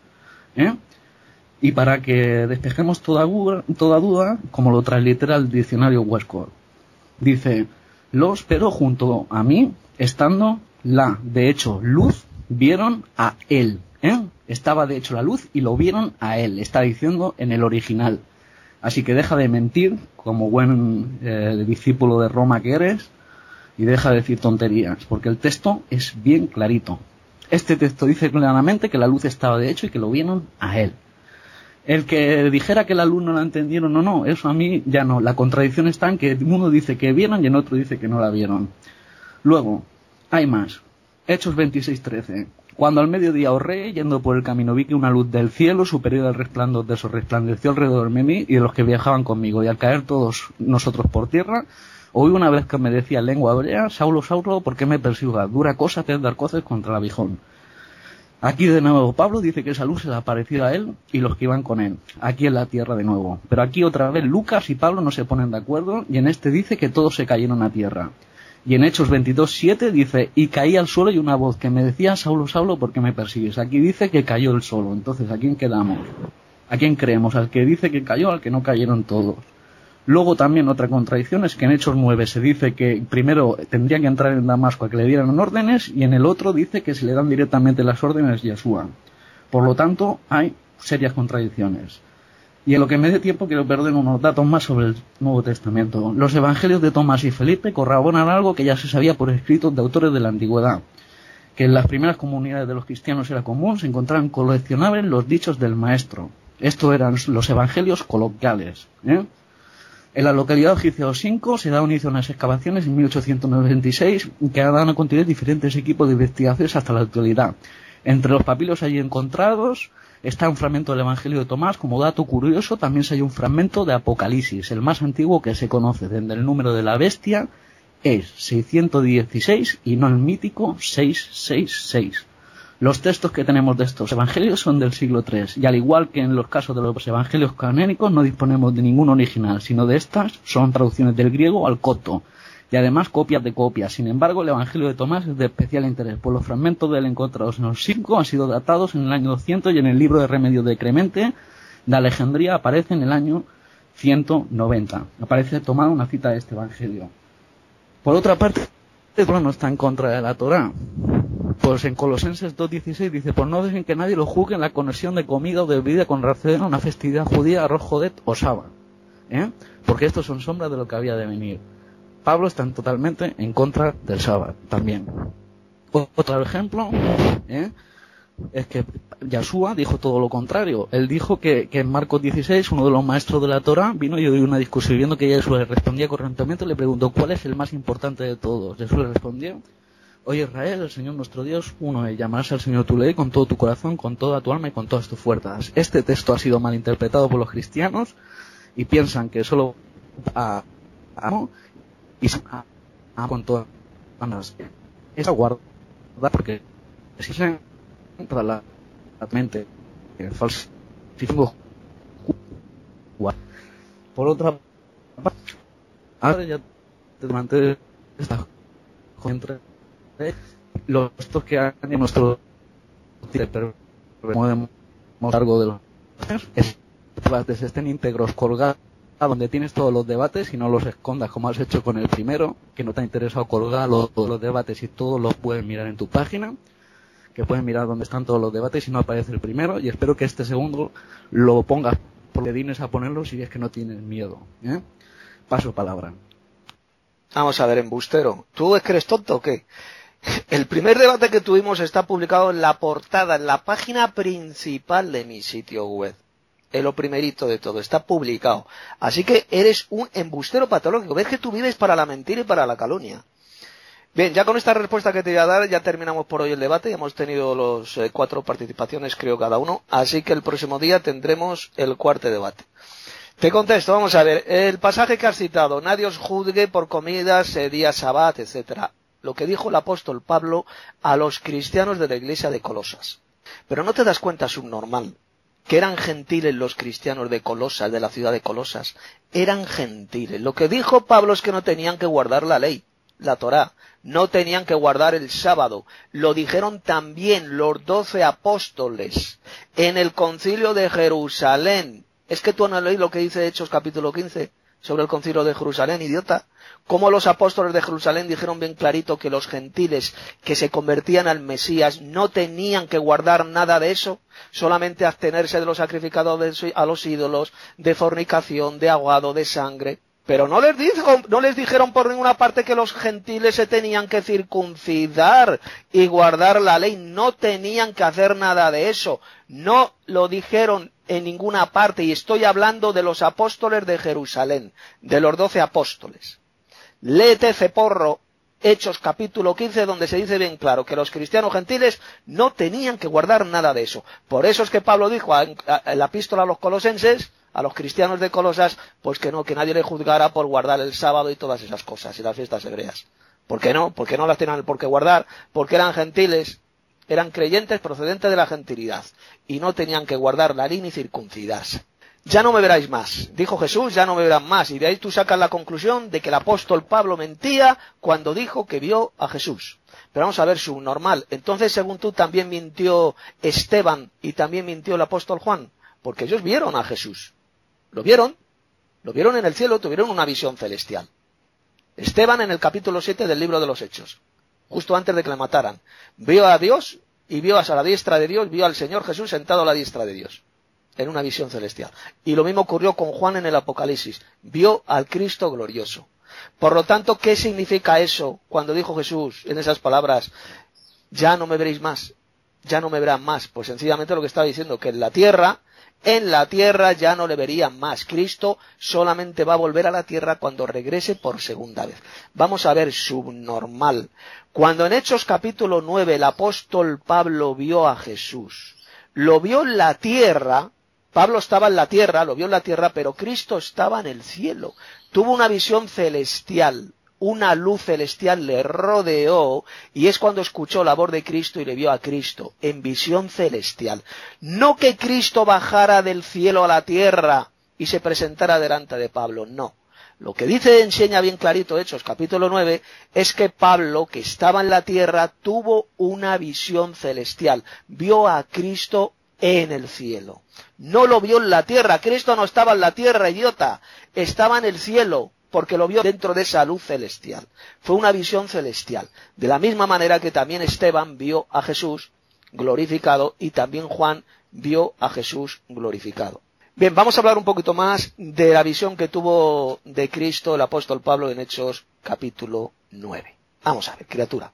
Y para que despejemos toda duda, como lo translitera el diccionario Westcott, dice, los, pero junto a mí, estando la, de hecho, luz, vieron a él. Estaba de hecho la luz y lo vieron a él, está diciendo en el original. Así que deja de mentir, como buen discípulo de Roma que eres, y deja de decir tonterías, porque el texto es bien clarito. Este texto dice claramente que la luz estaba de hecho y que lo vieron a él. El que dijera que la luz no la entendieron o no, eso a mí ya no. La contradicción está en que uno dice que vieron y el otro dice que no la vieron. Luego, hay más. Hechos 26:13. Cuando al mediodía ahorré, yendo por el camino, vi que una luz del cielo, superior al resplandor de eso, resplandeció alrededor de mí y de los que viajaban conmigo. Y al caer todos nosotros por tierra, oí una vez que me decía en lengua hebrea, Saulo, Saulo, ¿por qué me persigues? Dura cosa te es dar coces contra el aguijón. Aquí de nuevo Pablo dice que esa luz se le apareció a él y los que iban con él. Aquí en la tierra de nuevo. Pero aquí otra vez Lucas y Pablo no se ponen de acuerdo y en este dice que todos se cayeron a tierra. Y en Hechos 22:7 dice, y caí al suelo y una voz que me decía, Saulo, Saulo, ¿por qué me persigues? Aquí dice que cayó el solo. Entonces, ¿a quién quedamos? ¿A quién creemos? ¿Al que dice que cayó, al que no cayeron todos? Luego también otra contradicción es que en Hechos 9 se dice que primero tendrían que entrar en Damasco a que le dieran órdenes y en el otro dice que se le dan directamente las órdenes a Yeshua. Por lo tanto, hay serias contradicciones. Y en lo que me dé tiempo quiero perder unos datos más sobre el Nuevo Testamento. Los evangelios de Tomás y Felipe corroboran algo que ya se sabía por escritos de autores de la antigüedad, que en las primeras comunidades de los cristianos era común, se encontraban coleccionables los dichos del maestro. Estos eran los evangelios coloquiales. En la localidad de Ogizeo 5 se da inicio a unas excavaciones en 1896 que han dado a contener diferentes equipos de investigaciones hasta la actualidad. Entre los papiros allí encontrados está un fragmento del Evangelio de Tomás. Como dato curioso, también se halla un fragmento de Apocalipsis, el más antiguo que se conoce, donde el número de la bestia es 616 y no el mítico 666. Los textos que tenemos de estos evangelios son del siglo III, y al igual que en los casos de los evangelios canónicos no disponemos de ningún original, sino de estas son traducciones del griego al copto, y además copias de copias. Sin embargo, el Evangelio de Tomás es de especial interés, pues los fragmentos de él encontrados en los 5 han sido datados en el año 200 y en el libro de Remedios de Clemente de Alejandría aparece en el año 190. Aparece tomada una cita de este Evangelio. Por otra parte, no está en contra de la Torá. Pues en Colosenses 2:16 dice, pues no dejen que nadie lo juzgue en la conexión de comida o de bebida con relación a una festividad judía, Rosh Jodet o Shabbat. Porque estos son sombras de lo que había de venir. Pablo está totalmente en contra del Shabbat también. Otro ejemplo es que Yeshua dijo todo lo contrario. Él dijo que en Marcos 16, uno de los maestros de la Torá vino y dio una discusión, viendo que Yeshua le respondía correctamente, le preguntó ¿cuál es el más importante de todos? Jesús le respondió, oye Israel, el Señor nuestro Dios, uno es, llamarás al Señor tu ley con todo tu corazón, con toda tu alma y con todas tus fuerzas. Este texto ha sido malinterpretado por los cristianos y piensan que solo y con todas las esa guarda porque si se entra la mente el falsifico por otra parte ahora ya durante esta entre los estos que han en nuestro pero podemos largo de los debates estén íntegros colgados donde tienes todos los debates y no los escondas como has hecho con el primero, que no te ha interesado colgar los debates y todos los puedes mirar en tu página, que puedes mirar dónde están todos los debates y no aparece el primero, y espero que este segundo lo pongas porque tienes a ponerlo si es que no tienes miedo. Paso palabra. Vamos a ver, embustero, ¿tú es que eres tonto o qué? El primer debate que tuvimos está publicado en la portada, en la página principal de mi sitio web. En lo primerito de todo, está publicado. Así que eres un embustero patológico. Ves que tú vives para la mentira y para la calumnia. Bien, ya con esta respuesta que te voy a dar, ya terminamos por hoy el debate. Ya hemos tenido los 4 participaciones, creo, cada uno. Así que el próximo día tendremos el cuarto debate. Te contesto, vamos a ver. El pasaje que has citado, nadie os juzgue por comidas, día sabat, etcétera. Lo que dijo el apóstol Pablo a los cristianos de la iglesia de Colosas. Pero no te das cuenta, subnormal, que eran gentiles los cristianos de Colosas, de la ciudad de Colosas. Eran gentiles. Lo que dijo Pablo es que no tenían que guardar la ley, la Torá. No tenían que guardar el sábado. Lo dijeron también los 12 apóstoles en el concilio de Jerusalén. Es que tú no has leído lo que dice Hechos capítulo 15 sobre el concilio de Jerusalén, idiota. Cómo los apóstoles de Jerusalén dijeron bien clarito que los gentiles que se convertían al Mesías no tenían que guardar nada de eso, solamente abstenerse de los sacrificados a los ídolos, de fornicación, de aguado, de sangre. Pero no les dijeron por ninguna parte que los gentiles se tenían que circuncidar y guardar la ley. No tenían que hacer nada de eso. No lo dijeron en ninguna parte. Y estoy hablando de los apóstoles de Jerusalén, de los 12 apóstoles. Léete, ceporro, Hechos capítulo 15, donde se dice bien claro que los cristianos gentiles no tenían que guardar nada de eso. Por eso es que Pablo dijo en la epístola a los colosenses, a los cristianos de Colosas, pues que no, que nadie le juzgara por guardar el sábado y todas esas cosas, y las fiestas hebreas. ¿Por qué no? Porque no las tenían por qué guardar, porque eran gentiles, eran creyentes procedentes de la gentilidad, y no tenían que guardar la ley ni circuncidarse. Ya no me veráis más, dijo Jesús, ya no me verán más, y de ahí tú sacas la conclusión de que el apóstol Pablo mentía cuando dijo que vio a Jesús. Pero vamos a ver, subnormal, entonces según tú también mintió Esteban y también mintió el apóstol Juan, porque ellos vieron a Jesús. Lo vieron en el cielo, tuvieron una visión celestial. Esteban en el capítulo 7 del libro de los Hechos, justo antes de que le mataran, vio a Dios y vio a la diestra de Dios, vio al Señor Jesús sentado a la diestra de Dios, en una visión celestial. Y lo mismo ocurrió con Juan en el Apocalipsis, vio al Cristo glorioso. Por lo tanto, ¿qué significa eso cuando dijo Jesús en esas palabras, ya no me veréis más, ya no me verán más? Pues sencillamente lo que estaba diciendo, que en la tierra ya no le verían más. Cristo solamente va a volver a la tierra cuando regrese por segunda vez. Vamos a ver, subnormal. Cuando en Hechos capítulo 9 el apóstol Pablo vio a Jesús, lo vio en la tierra, Pablo estaba en la tierra, lo vio en la tierra, pero Cristo estaba en el cielo. Tuvo una visión celestial. Una luz celestial le rodeó y es cuando escuchó la voz de Cristo y le vio a Cristo en visión celestial. No que Cristo bajara del cielo a la tierra y se presentara delante de Pablo, no. Lo que enseña bien clarito Hechos capítulo 9 es que Pablo, que estaba en la tierra, tuvo una visión celestial. Vio a Cristo en el cielo. No lo vio en la tierra. Cristo no estaba en la tierra, idiota. Estaba en el cielo, porque lo vio dentro de esa luz celestial. Fue una visión celestial. De la misma manera que también Esteban vio a Jesús glorificado y también Juan vio a Jesús glorificado. Bien, vamos a hablar un poquito más de la visión que tuvo de Cristo el apóstol Pablo en Hechos capítulo 9. Vamos a ver, criatura.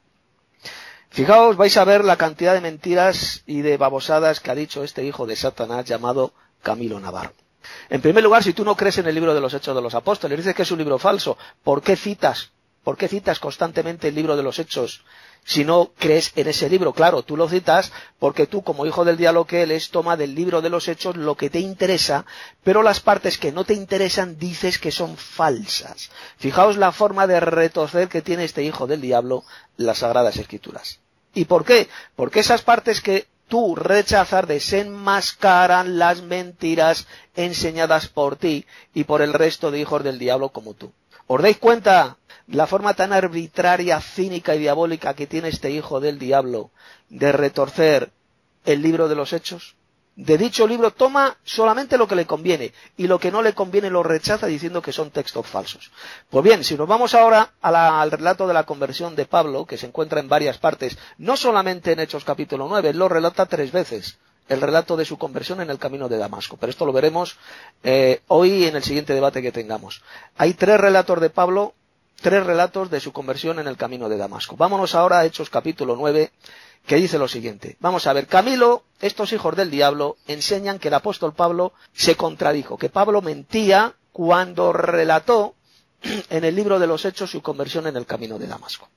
Fijaos, vais a ver la cantidad de mentiras y de babosadas que ha dicho este hijo de Satanás llamado Camilo Navarro. En primer lugar, si tú no crees en el libro de los Hechos de los Apóstoles, dices que es un libro falso, ¿por qué citas constantemente el libro de los Hechos si no crees en ese libro? Claro, tú lo citas porque tú, como hijo del diablo que eres, toma del libro de los Hechos lo que te interesa, pero las partes que no te interesan dices que son falsas. Fijaos la forma de retorcer que tiene este hijo del diablo las Sagradas Escrituras. ¿Y por qué? Porque esas partes que tú rechazas desenmascaran las mentiras enseñadas por ti y por el resto de hijos del diablo como tú. ¿Os dais cuenta la forma tan arbitraria, cínica y diabólica que tiene este hijo del diablo de retorcer el libro de los Hechos? De dicho libro toma solamente lo que le conviene y lo que no le conviene lo rechaza diciendo que son textos falsos. Pues bien, si nos vamos ahora al relato de la conversión de Pablo, que se encuentra en varias partes, no solamente en Hechos capítulo 9, él lo relata 3 veces, el relato de su conversión en el camino de Damasco, pero esto lo veremos hoy en el siguiente debate que tengamos. Hay 3 relatos de Pablo 3 relatos de su conversión en el camino de Damasco. Vámonos ahora a Hechos capítulo 9, que dice lo siguiente. Vamos a ver, Camilo, estos hijos del diablo, enseñan que el apóstol Pablo se contradijo, que Pablo mentía cuando relató en el libro de los Hechos su conversión en el camino de Damasco.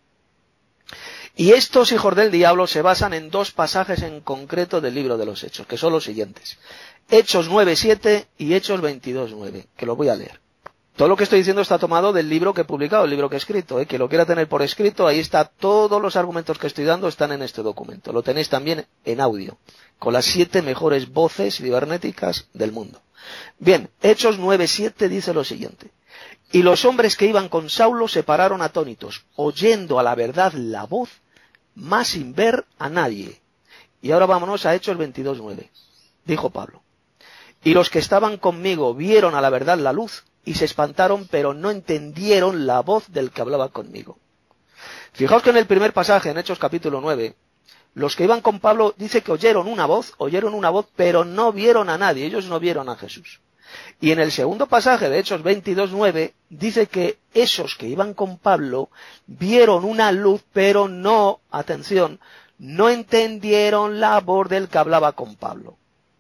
Y estos hijos del diablo se basan en 2 pasajes en concreto del libro de los Hechos, que son los siguientes. Hechos 9:7 y Hechos 22:9, que los voy a leer. Todo lo que estoy diciendo está tomado del libro que he publicado, el libro que he escrito. Que lo quiera tener por escrito, ahí está, todos los argumentos que estoy dando están en este documento. Lo tenéis también en audio, con las 7 mejores voces cibernéticas del mundo. Bien, Hechos 9:7 dice lo siguiente. Y los hombres que iban con Saulo se pararon atónitos, oyendo a la verdad la voz, mas sin ver a nadie. Y ahora vámonos a Hechos 22:9. Dijo Pablo. Y los que estaban conmigo vieron a la verdad la luz, y se espantaron, pero no entendieron la voz del que hablaba conmigo. Fijaos que en el primer pasaje, en Hechos capítulo 9, los que iban con Pablo dice que oyeron una voz, pero no vieron a nadie, ellos no vieron a Jesús. Y en el segundo pasaje de Hechos 22:9, dice que esos que iban con Pablo vieron una luz, pero no, atención, no entendieron la voz del que hablaba con Pablo.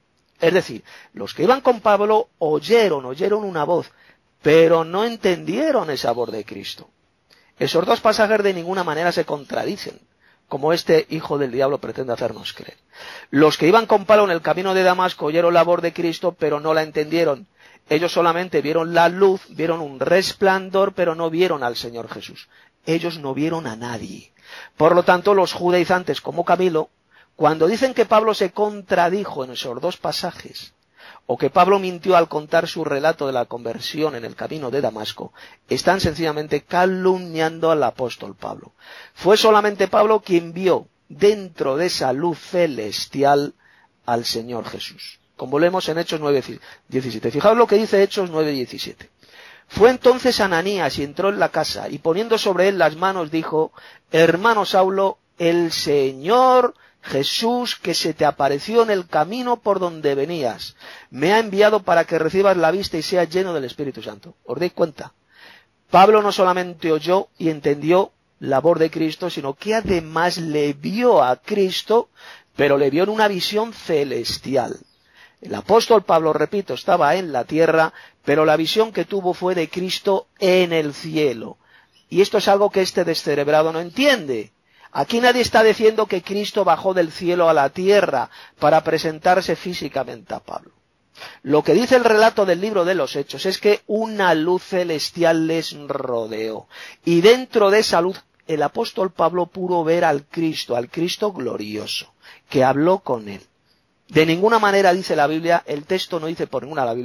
Es decir, los que iban con Pablo oyeron una voz, pero no entendieron esa voz de Cristo. Esos 2 pasajes de ninguna manera se contradicen, como este hijo del diablo pretende hacernos creer. Los que iban con Pablo en el camino de Damasco oyeron la voz de Cristo, pero no la entendieron. Ellos solamente vieron la luz, vieron un resplandor, pero no vieron al Señor Jesús. Ellos no vieron a nadie. Por lo tanto, los judaizantes como Camilo, cuando dicen que Pablo se contradijo en esos 2 pasajes, o que Pablo mintió al contar su relato de la conversión en el camino de Damasco, están sencillamente calumniando al apóstol Pablo. Fue solamente Pablo quien vio dentro de esa luz celestial al Señor Jesús. Como leemos en Hechos 9:17. Fijaos lo que dice Hechos 9:17. Fue entonces Ananías y entró en la casa, y poniendo sobre él las manos dijo: Hermano Saulo, el Señor Jesús, que se te apareció en el camino por donde venías, me ha enviado para que recibas la vista y seas lleno del Espíritu Santo. ¿Os dais cuenta? Pablo no solamente oyó y entendió la voz de Cristo, sino que además le vio a Cristo, pero le vio en una visión celestial. El apóstol Pablo, repito, estaba en la tierra, pero la visión que tuvo fue de Cristo en el cielo. Y esto es algo que este descerebrado no entiende. Aquí nadie está diciendo que Cristo bajó del cielo a la tierra para presentarse físicamente a Pablo. Lo que dice el relato del libro de los Hechos es que una luz celestial les rodeó. Y dentro de esa luz el apóstol Pablo pudo ver al Cristo glorioso, que habló con él. De ninguna manera dice la Biblia, el texto no dice por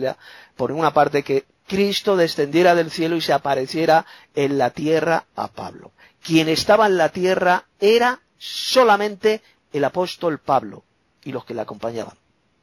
ninguna parte, que Cristo descendiera del cielo y se apareciera en la tierra a Pablo. Quien estaba en la tierra era solamente el apóstol Pablo y los que le acompañaban.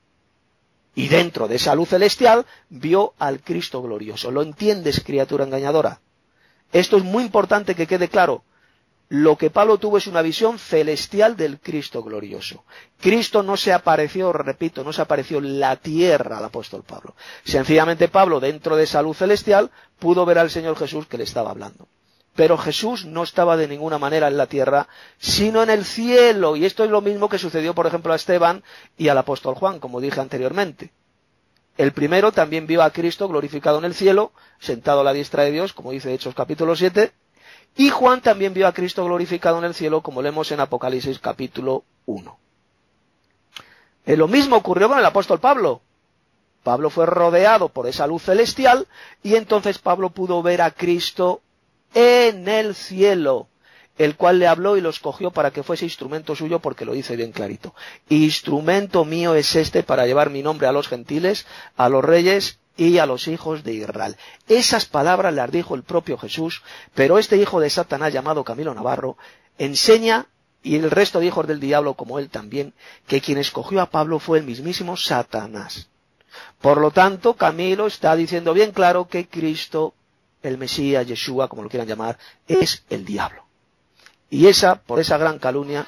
Y dentro de esa luz celestial vio al Cristo glorioso. ¿Lo entiendes, criatura engañadora? Esto es muy importante que quede claro. Lo que Pablo tuvo es una visión celestial del Cristo glorioso. Cristo no se apareció, repito, no se apareció en la tierra al apóstol Pablo. Sencillamente Pablo, dentro de esa luz celestial, pudo ver al Señor Jesús que le estaba hablando. Pero Jesús no estaba de ninguna manera en la tierra, sino en el cielo. Y esto es lo mismo que sucedió, por ejemplo, a Esteban y al apóstol Juan, como dije anteriormente. El primero también vio a Cristo glorificado en el cielo, sentado a la diestra de Dios, como dice Hechos capítulo 7, y Juan también vio a Cristo glorificado en el cielo, como leemos en Apocalipsis capítulo 1. Lo mismo ocurrió con el apóstol Pablo. Pablo fue rodeado por esa luz celestial, y entonces Pablo pudo ver a Cristo en el cielo, el cual le habló y lo escogió para que fuese instrumento suyo, porque lo dice bien clarito. Instrumento mío es este para llevar mi nombre a los gentiles, a los reyes y a los hijos de Israel. Esas palabras las dijo el propio Jesús, pero este hijo de Satanás llamado Camilo Navarro enseña, y el resto de hijos del diablo como él también, que quien escogió a Pablo fue el mismísimo Satanás. Por lo tanto, Camilo está diciendo bien claro que Cristo, el Mesías, Yeshua, como lo quieran llamar, es el diablo. Y por esa gran calumnia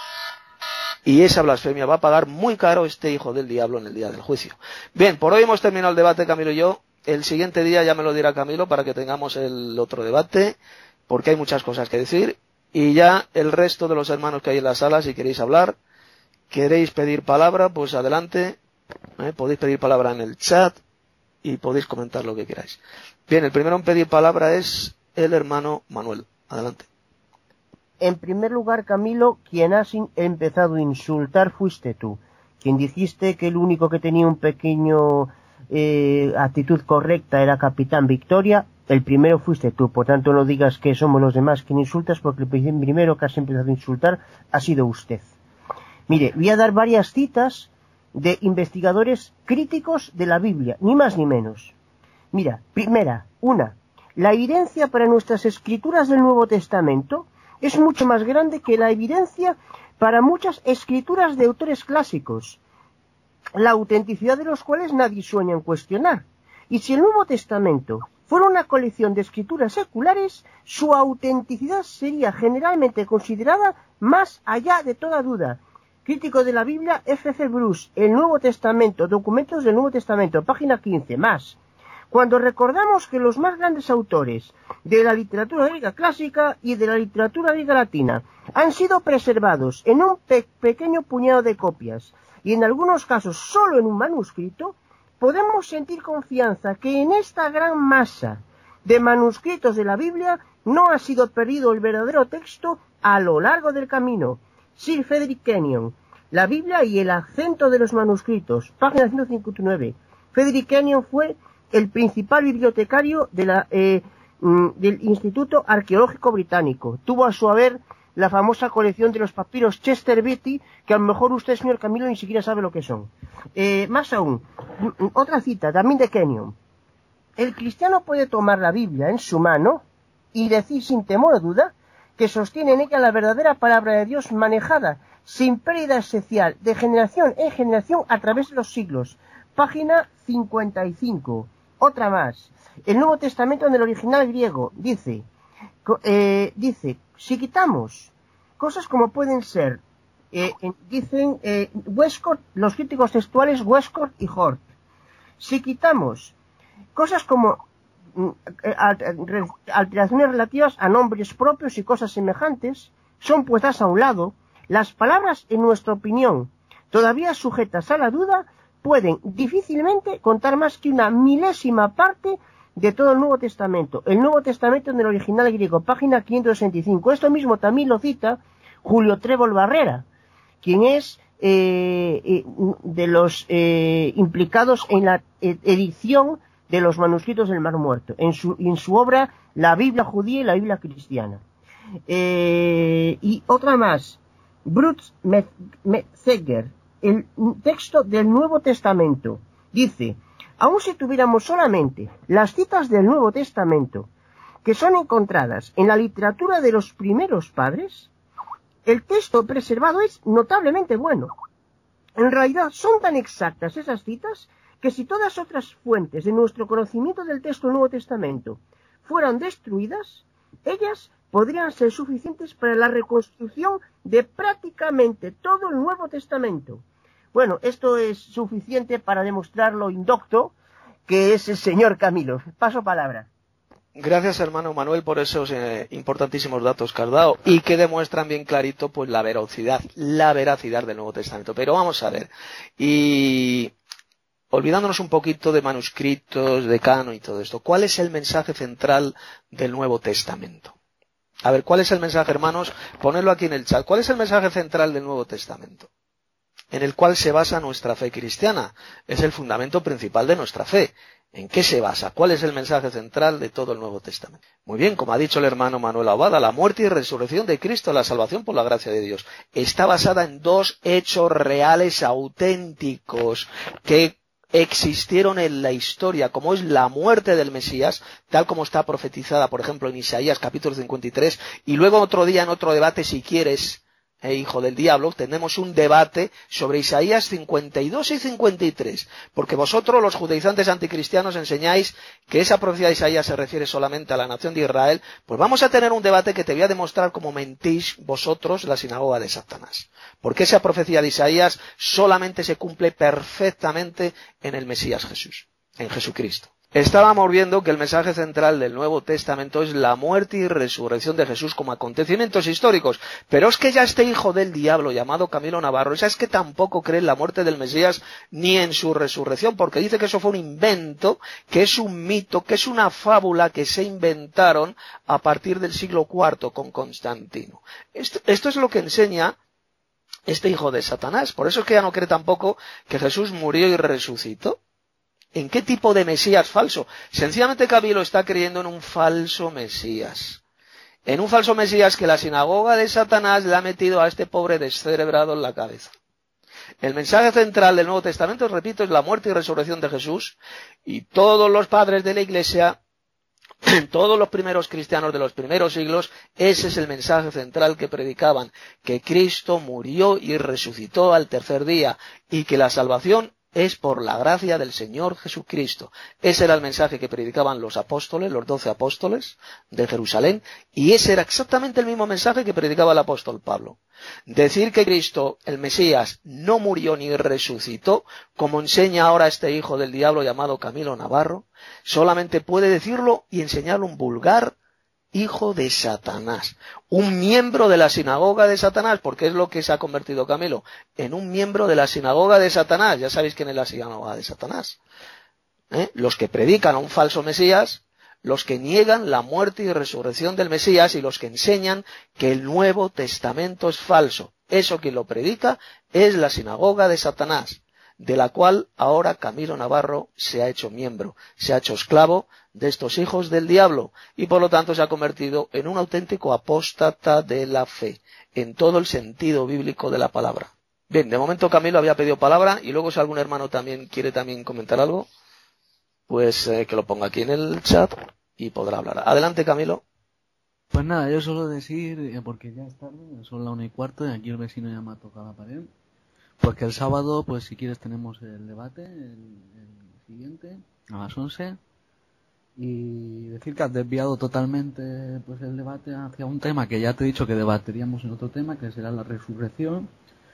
y esa blasfemia va a pagar muy caro este hijo del diablo en el día del juicio. Bien, por hoy hemos terminado el debate, Camilo y yo. el siguiente día ya me lo dirá Camilo para que tengamos el otro debate, porque hay muchas cosas que decir, y ya el resto de los hermanos que hay en la sala, si queréis hablar, queréis pedir palabra, pues adelante, podéis pedir palabra en el chat y podéis comentar lo que queráis. Bien, el primero en pedir palabra es el hermano Manuel. Adelante. En primer lugar, Camilo, quien has empezado a insultar fuiste tú. Quien dijiste que el único que tenía un pequeño actitud correcta era Capitán Victoria, el primero fuiste tú. Por tanto, no digas que somos los demás quien insultas, porque el primero que has empezado a insultar ha sido usted. Mire, voy a dar varias citas de investigadores críticos de la Biblia, ni más ni menos. Mira, primera, la evidencia para nuestras escrituras del Nuevo Testamento es mucho más grande que la evidencia para muchas escrituras de autores clásicos, la autenticidad de los cuales nadie sueña en cuestionar. Y si el Nuevo Testamento fuera una colección de escrituras seculares, su autenticidad sería generalmente considerada más allá de toda duda. Crítico de la Biblia, F.C. Bruce, El Nuevo Testamento, Documentos del Nuevo Testamento, página 15, más. Cuando recordamos que los más grandes autores de la literatura griega clásica y de la literatura griega latina han sido preservados en un pequeño puñado de copias y en algunos casos solo en un manuscrito, podemos sentir confianza que en esta gran masa de manuscritos de la Biblia no ha sido perdido el verdadero texto a lo largo del camino. Sir Frederick Kenyon, La Biblia y el acento de los manuscritos, página 159. Frederick Kenyon fue el principal bibliotecario de del Instituto Arqueológico Británico. Tuvo a su haber la famosa colección de los papiros Chester Beatty, que a lo mejor usted, señor Camilo, ni siquiera sabe lo que son. Más aún, otra cita, también de Kenyon. El cristiano puede tomar la Biblia en su mano y decir sin temor o duda que sostiene en ella la verdadera palabra de Dios manejada, sin pérdida esencial, de generación en generación a través de los siglos. Página 55. Otra más. El Nuevo Testamento en el original griego dice, si quitamos cosas como pueden ser, dicen Westcott, los críticos textuales Westcott y Hort, si quitamos cosas como alteraciones relativas a nombres propios y cosas semejantes, son puestas a un lado, las palabras, en nuestra opinión, todavía sujetas a la duda, pueden difícilmente contar más que una milésima parte de todo el Nuevo Testamento. El Nuevo Testamento en el original griego, página 565. Esto mismo también lo cita Julio Trébol Barrera, quien es de los implicados en la edición de los manuscritos del Mar Muerto, en su obra La Biblia judía y la Biblia cristiana. Y otra más, Bruce Metzger, el texto del Nuevo Testamento, dice, aun si tuviéramos solamente las citas del Nuevo Testamento que son encontradas en la literatura de los primeros padres, el texto preservado es notablemente bueno. En realidad son tan exactas esas citas que si todas otras fuentes de nuestro conocimiento del texto del Nuevo Testamento fueran destruidas, ellas podrían ser suficientes para la reconstrucción de prácticamente todo el Nuevo Testamento. Bueno, esto es suficiente para demostrar lo indocto que es el señor Camilo. Paso palabra. Gracias, hermano Manuel, por esos importantísimos datos que has dado y que demuestran bien clarito pues la veracidad del Nuevo Testamento. Pero vamos a ver, y olvidándonos un poquito de manuscritos, de canon y todo esto, ¿cuál es el mensaje central del Nuevo Testamento? A ver, ¿cuál es el mensaje, hermanos? Ponedlo aquí en el chat. ¿Cuál es el mensaje central del Nuevo Testamento? En el cual se basa nuestra fe cristiana. Es el fundamento principal de nuestra fe. ¿En qué se basa? ¿Cuál es el mensaje central de todo el Nuevo Testamento? Muy bien, como ha dicho el hermano Manuel Abada, la muerte y resurrección de Cristo, la salvación por la gracia de Dios, está basada en dos hechos reales auténticos que existieron en la historia, como es la muerte del Mesías, tal como está profetizada, por ejemplo, en Isaías capítulo 53, y luego otro día en otro debate, si quieres, hijo del diablo, tenemos un debate sobre Isaías 52 y 53, porque vosotros, los judaizantes anticristianos, enseñáis que esa profecía de Isaías se refiere solamente a la nación de Israel. Pues vamos a tener un debate que te voy a demostrar cómo mentís vosotros, la sinagoga de Satanás, porque esa profecía de Isaías solamente se cumple perfectamente en el Mesías Jesús, en Jesucristo. Estábamos viendo que el mensaje central del Nuevo Testamento es la muerte y resurrección de Jesús como acontecimientos históricos. Pero es que ya este hijo del diablo llamado Camilo Navarro, es que tampoco cree en la muerte del Mesías ni en su resurrección, porque dice que eso fue un invento, que es un mito, que es una fábula que se inventaron a partir del siglo IV con Constantino. Esto es lo que enseña este hijo de Satanás. Por eso es que ya no cree tampoco que Jesús murió y resucitó. ¿En qué tipo de Mesías falso? Sencillamente Camilo está creyendo en un falso Mesías. En un falso Mesías que la sinagoga de Satanás le ha metido a este pobre descerebrado en la cabeza. El mensaje central del Nuevo Testamento, repito, es la muerte y resurrección de Jesús, y todos los padres de la Iglesia, todos los primeros cristianos de los primeros siglos, ese es el mensaje central que predicaban, que Cristo murió y resucitó al tercer día, y que la salvación es por la gracia del Señor Jesucristo. Ese era el mensaje que predicaban los apóstoles, los 12 apóstoles de Jerusalén, y ese era exactamente el mismo mensaje que predicaba el apóstol Pablo. Decir que Cristo, el Mesías, no murió ni resucitó, como enseña ahora este hijo del diablo llamado Camilo Navarro, solamente puede decirlo y enseñarlo un vulgar hijo de Satanás, un miembro de la sinagoga de Satanás, porque es lo que se ha convertido Camilo, en un miembro de la sinagoga de Satanás. Ya sabéis quién es la sinagoga de Satanás. Los que predican a un falso Mesías, los que niegan la muerte y resurrección del Mesías y los que enseñan que el Nuevo Testamento es falso. Eso quien lo predica es la sinagoga de Satanás, de la cual ahora Camilo Navarro se ha hecho miembro, se ha hecho esclavo de estos hijos del diablo, y por lo tanto se ha convertido en un auténtico apóstata de la fe, en todo el sentido bíblico de la palabra. Bien, de momento Camilo había pedido palabra, y luego si algún hermano quiere comentar algo, pues que lo ponga aquí en el chat y podrá hablar. Adelante, Camilo. Pues nada, yo solo decir, porque ya es tarde, son las 1:15 y aquí el vecino ya me ha tocado la pared. Pues que el sábado, pues si quieres tenemos el debate, el siguiente, a las 11. Y decir que has desviado totalmente pues el debate hacia un tema que ya te he dicho que debateríamos en otro tema, que será la resurrección,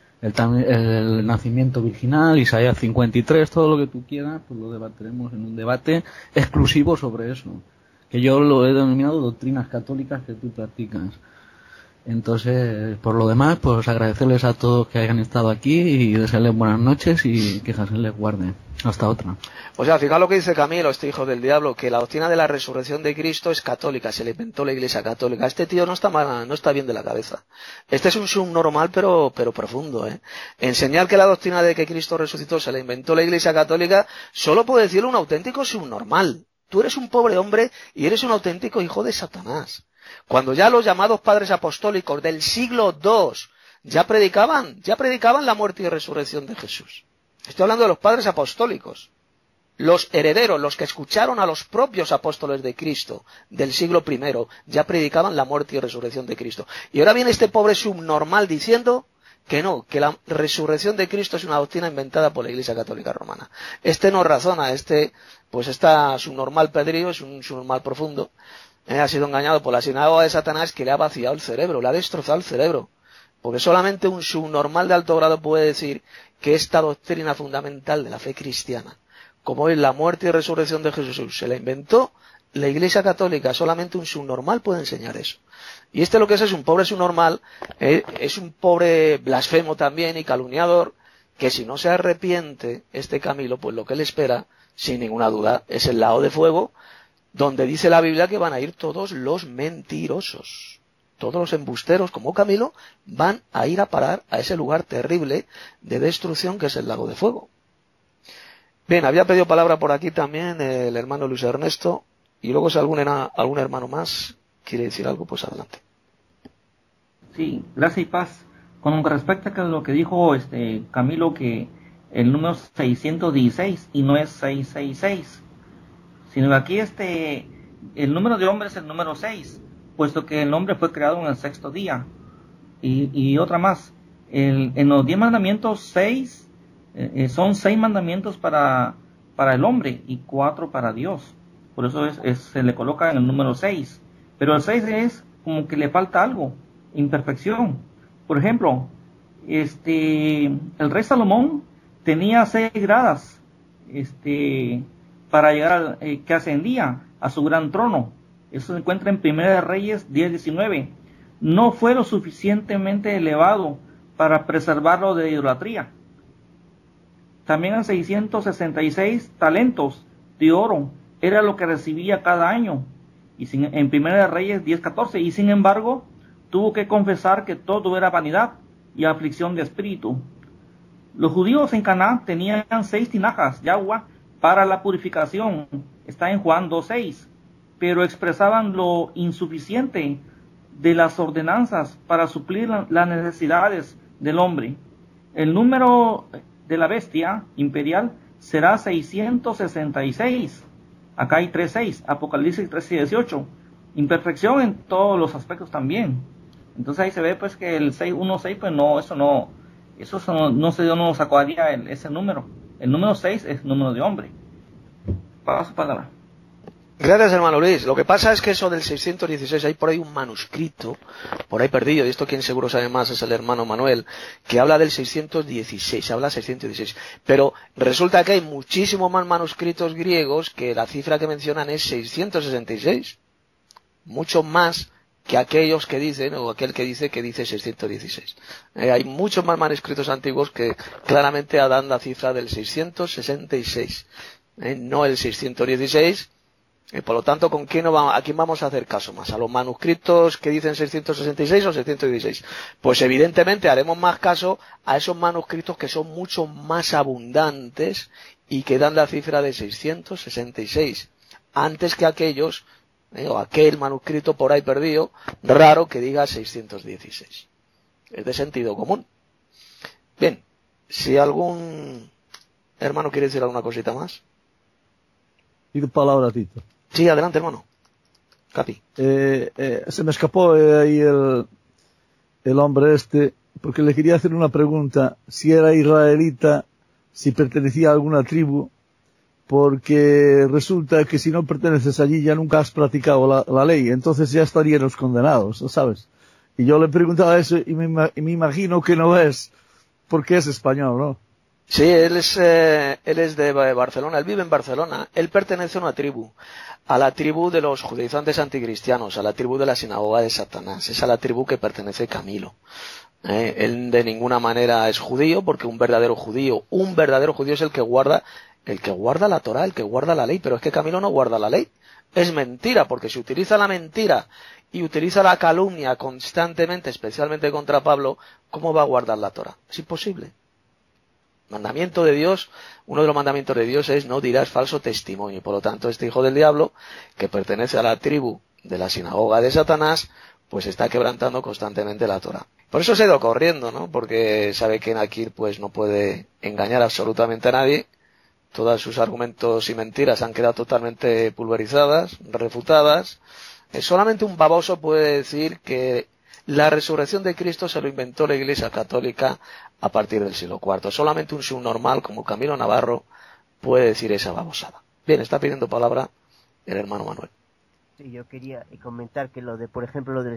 el nacimiento virginal, Isaías 53, todo lo que tú quieras, pues lo debatiremos en un debate exclusivo sobre eso, que yo lo he denominado doctrinas católicas que tú practicas. Entonces, por lo demás, pues agradecerles a todos que hayan estado aquí y desearles buenas noches y que Jesús les guarde. Hasta otra. O sea, fijaos lo que dice Camilo, este hijo del diablo, que la doctrina de la resurrección de Cristo es católica, se le inventó la Iglesia católica. Este tío no está bien de la cabeza. Este es un subnormal pero profundo, Enseñar que la doctrina de que Cristo resucitó se la inventó la Iglesia católica, solo puede decirlo un auténtico subnormal. Tú eres un pobre hombre y eres un auténtico hijo de Satanás. Cuando ya los llamados padres apostólicos del siglo II ya predicaban la muerte y resurrección de Jesús. Estoy hablando de los padres apostólicos, los herederos, los que escucharon a los propios apóstoles de Cristo del siglo I, ya predicaban la muerte y resurrección de Cristo. Y ahora viene este pobre subnormal diciendo que no, que la resurrección de Cristo es una doctrina inventada por la Iglesia Católica Romana. Este no razona, pues está subnormal Pedrillo, es un subnormal profundo, ha sido engañado por la sinagoga de Satanás, que le ha vaciado el cerebro, le ha destrozado el cerebro. Porque solamente un subnormal de alto grado puede decir que esta doctrina fundamental de la fe cristiana, como es la muerte y resurrección de Jesús, se la inventó la Iglesia Católica. Solamente un subnormal puede enseñar eso. Y lo que es un pobre subnormal, es un pobre blasfemo también y calumniador, que si no se arrepiente este Camilo, pues lo que le espera, sin ninguna duda, es el lago de fuego, donde dice la Biblia que van a ir todos los mentirosos. Todos los embusteros como Camilo van a ir a parar a ese lugar terrible de destrucción que es el lago de fuego. Bien, había pedido palabra por aquí también el hermano Luis Ernesto, y luego si algún hermano más quiere decir algo, pues adelante. Sí, gracias y paz. Con respecto a lo que dijo Camilo, que el número 616 y no es 666, sino que aquí el número de hombre es el número 6, puesto que el hombre fue creado en el sexto día. Y otra más, en los 10 mandamientos, 6 son 6 mandamientos para el hombre y 4 para Dios. Por eso se le coloca en el número 6. Pero el 6 es como que le falta algo, imperfección. Por ejemplo, el rey Salomón tenía 6 gradas, para llegar que ascendía a su gran trono. Eso se encuentra en 1 Reyes 10:19. No fue lo suficientemente elevado para preservarlo de idolatría. También en 666 talentos de oro era lo que recibía cada año, y en 1 Reyes 10:14, y sin embargo tuvo que confesar que todo era vanidad y aflicción de espíritu. Los judíos en Canaán tenían 6 tinajas de agua para la purificación, está en Juan 2:6, pero expresaban lo insuficiente de las ordenanzas para suplir las necesidades del hombre. El número de la bestia imperial será 666. Acá hay 3:6, Apocalipsis 13:18. Imperfección en todos los aspectos también. Entonces ahí se ve pues que el 616, pues no sé de dónde nos sacaría ese número. El número 6 es número de hombre. Paso palabra. Gracias, hermano Luis. Lo que pasa es que eso del 616, hay por ahí un manuscrito, por ahí perdido, y esto quien seguro sabe más es el hermano Manuel, que habla del 616, habla 616. Pero resulta que hay muchísimos más manuscritos griegos que la cifra que mencionan es 666. Mucho más que aquellos que dicen, o aquel que dice 616. Hay muchos más manuscritos antiguos que claramente dan la cifra del 666, no el 616. Por lo tanto, ¿a quién vamos a hacer caso más? ¿A los manuscritos que dicen 666 o 616? Pues evidentemente haremos más caso a esos manuscritos que son mucho más abundantes y que dan la cifra de 666, antes que aquellos, o aquel manuscrito por ahí perdido, raro, que diga 616. Es de sentido común. Bien, si algún hermano quiere decir alguna cosita más. Pido palabra, Tito. Sí, adelante, hermano. Capi. Se me escapó ahí el hombre este, porque le quería hacer una pregunta, si era israelita, si pertenecía a alguna tribu, porque resulta que si no perteneces allí ya nunca has practicado la ley, entonces ya estarían los condenados, ¿sabes? Y yo le preguntaba eso y me imagino que no es, porque es español, ¿no? Sí, él es de Barcelona, él vive en Barcelona, él pertenece a la tribu de los judaizantes anticristianos, a la tribu de la sinagoga de Satanás, es a la tribu que pertenece Camilo. Él de ninguna manera es judío, porque un verdadero judío es el que guarda la Torá, el que guarda la ley, pero es que Camilo no guarda la ley. Es mentira, porque si utiliza la mentira y utiliza la calumnia constantemente, especialmente contra Pablo, ¿cómo va a guardar la Torá? Es imposible. Mandamiento de Dios, uno de los mandamientos de Dios es no dirás falso testimonio, y por lo tanto este hijo del diablo, que pertenece a la tribu de la sinagoga de Satanás, pues está quebrantando constantemente la Torá. Por eso se ha ido corriendo, ¿no? Porque sabe que Nakir pues no puede engañar absolutamente a nadie, todos sus argumentos y mentiras han quedado totalmente pulverizadas, refutadas. Solamente un baboso puede decir que la resurrección de Cristo se lo inventó la Iglesia Católica a partir del siglo IV. Solamente un subnormal como Camilo Navarro puede decir esa babosada. Bien, está pidiendo palabra el hermano Manuel. Sí, yo quería comentar que por ejemplo, lo del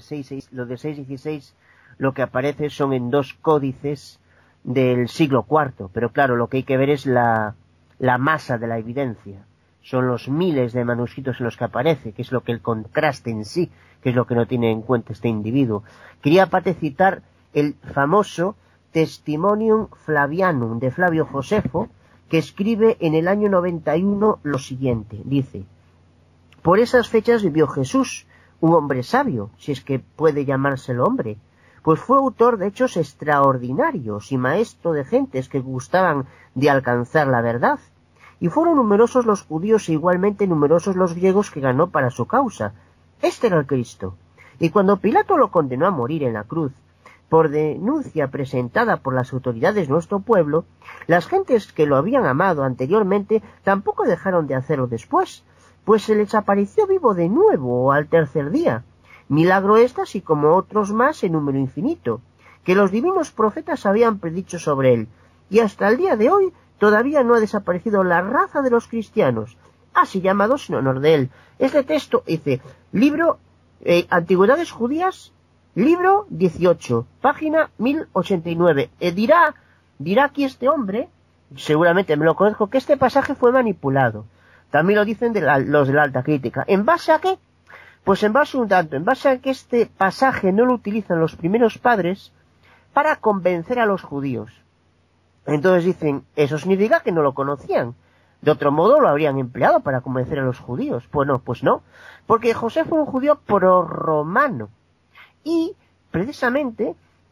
616, lo que aparece son en 2 códices del siglo IV, pero claro, lo que hay que ver es la masa de la evidencia. Son los miles de manuscritos en los que aparece, que es lo que el contraste en sí, que es lo que no tiene en cuenta este individuo. Quería aparte citar el famoso Testimonium Flavianum de Flavio Josefo, que escribe en el año 91 lo siguiente. Dice: por esas fechas vivió Jesús, un hombre sabio, si es que puede llamárselo hombre, pues fue autor de hechos extraordinarios y maestro de gentes que gustaban de alcanzar la verdad. Y fueron numerosos los judíos e igualmente numerosos los griegos que ganó para su causa. Este era el Cristo. Y cuando Pilato lo condenó a morir en la cruz, por denuncia presentada por las autoridades de nuestro pueblo, las gentes que lo habían amado anteriormente tampoco dejaron de hacerlo después, pues se les apareció vivo de nuevo al tercer día. Milagro este, así como otros más en número infinito, que los divinos profetas habían predicho sobre él, y hasta el día de hoy todavía no ha desaparecido la raza de los cristianos, así llamados en honor de él. Este texto dice, libro Antigüedades Judías, libro 18, página 1089. Dirá aquí este hombre, seguramente me lo conozco, que este pasaje fue manipulado, También lo dicen los de la alta crítica. ¿En base a qué? Pues en base a que este pasaje no lo utilizan los primeros padres para convencer a los judíos. Entonces dicen, eso significa que no lo conocían. De otro modo lo habrían empleado para convencer a los judíos. Pues no. Porque José fue un judío prorromano. Y precisamente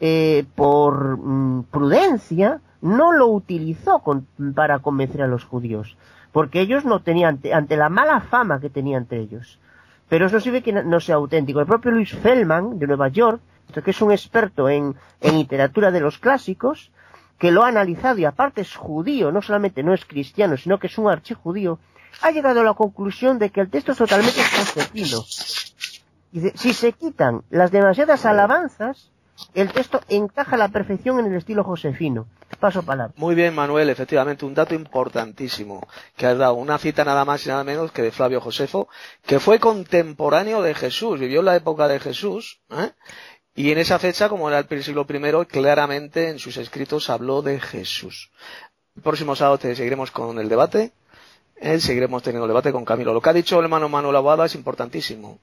por prudencia no lo utilizó para convencer a los judíos. Porque ellos no tenían, ante la mala fama que tenía entre ellos. Pero eso sirve que no sea auténtico. El propio Louis Feldman, de Nueva York, que es un experto en literatura de los clásicos, que lo ha analizado y aparte es judío, no solamente no es cristiano, sino que es un archijudío, ha llegado a la conclusión de que el texto es totalmente josefino. Dice, si se quitan las demasiadas alabanzas, el texto encaja a la perfección en el estilo josefino. Paso palabra. Muy bien, Manuel, efectivamente, un dato importantísimo que has dado. Una cita nada más y nada menos que de Flavio Josefo, que fue contemporáneo de Jesús, vivió en la época de Jesús, y en esa fecha, como era el siglo I, claramente en sus escritos habló de Jesús. El próximo sábado seguiremos con el debate, seguiremos teniendo el debate con Camilo. Lo que ha dicho el hermano Manuel Aguada es importantísimo,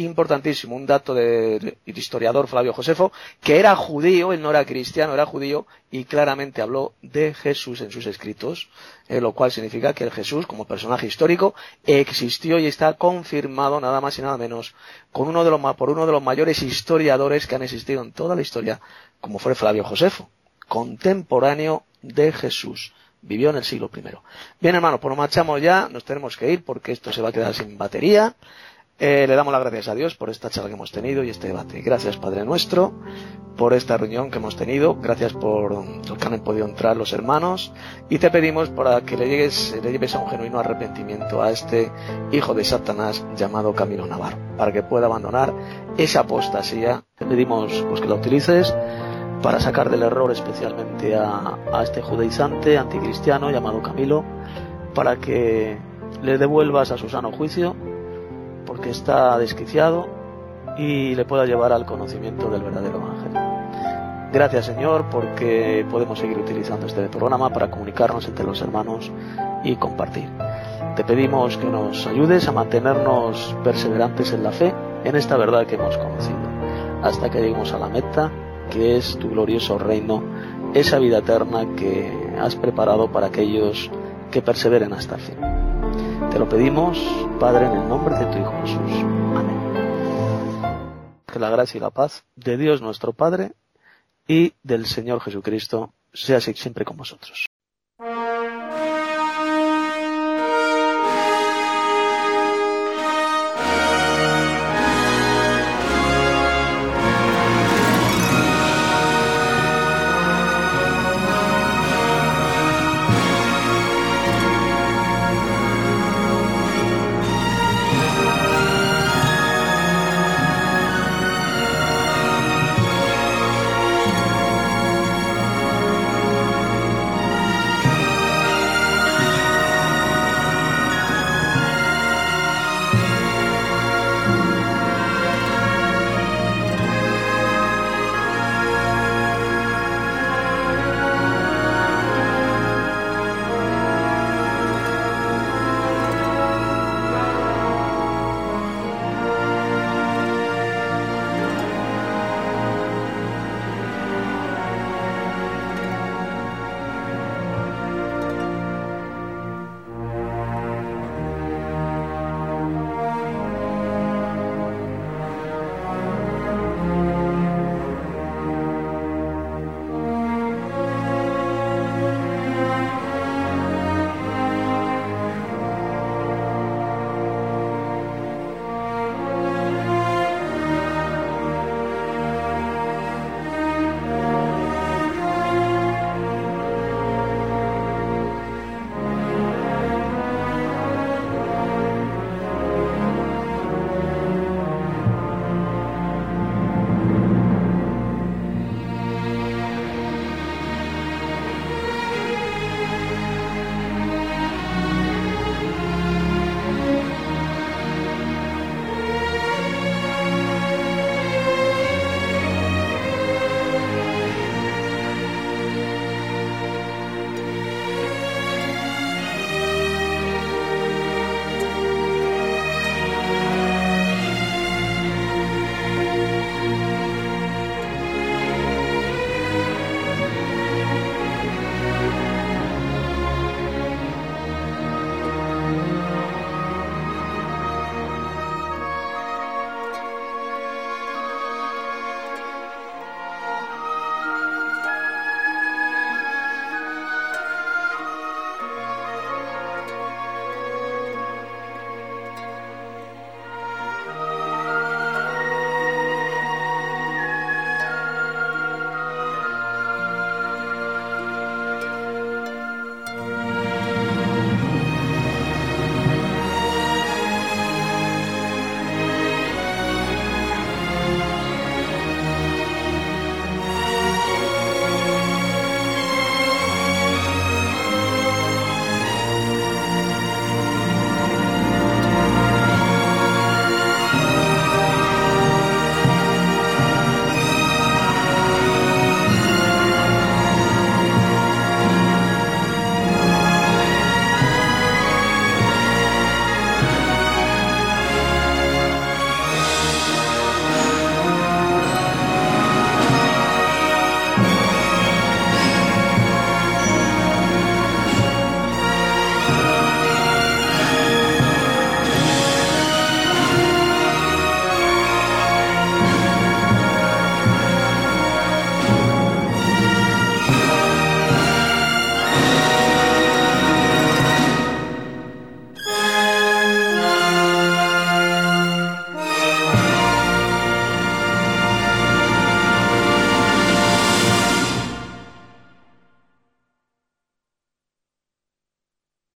un dato del historiador Flavio Josefo, que era judío, él no era cristiano, era judío, y claramente habló de Jesús en sus escritos, lo cual significa que el Jesús, como personaje histórico, existió y está confirmado nada más y nada menos por uno de los mayores historiadores que han existido en toda la historia, como fue Flavio Josefo, contemporáneo de Jesús. Vivió en el siglo I. Bien, hermano, pues nos marchamos ya, nos tenemos que ir porque esto se va a quedar sin batería. Le damos las gracias a Dios por esta charla que hemos tenido y este debate. Gracias, Padre nuestro, por esta reunión que hemos tenido. Gracias por los que han podido entrar los hermanos. Y te pedimos para que le lleves a un genuino arrepentimiento a este hijo de Satanás llamado Camilo Navarro, para que pueda abandonar esa apostasía. Te pedimos pues que la utilices para sacar del error especialmente a este judaizante anticristiano llamado Camilo, para que le devuelvas a su sano juicio, porque está desquiciado, y le pueda llevar al conocimiento del verdadero evangelio. Gracias, Señor, porque podemos seguir utilizando este programa para comunicarnos entre los hermanos y compartir. Te pedimos que nos ayudes a mantenernos perseverantes en la fe, en esta verdad que hemos conocido, hasta que lleguemos a la meta, que es tu glorioso reino, esa vida eterna que has preparado para aquellos que perseveren hasta el fin. Te lo pedimos, Padre, en el nombre de tu Hijo Jesús. Amén. Que la gracia y la paz de Dios nuestro Padre y del Señor Jesucristo sea siempre con vosotros.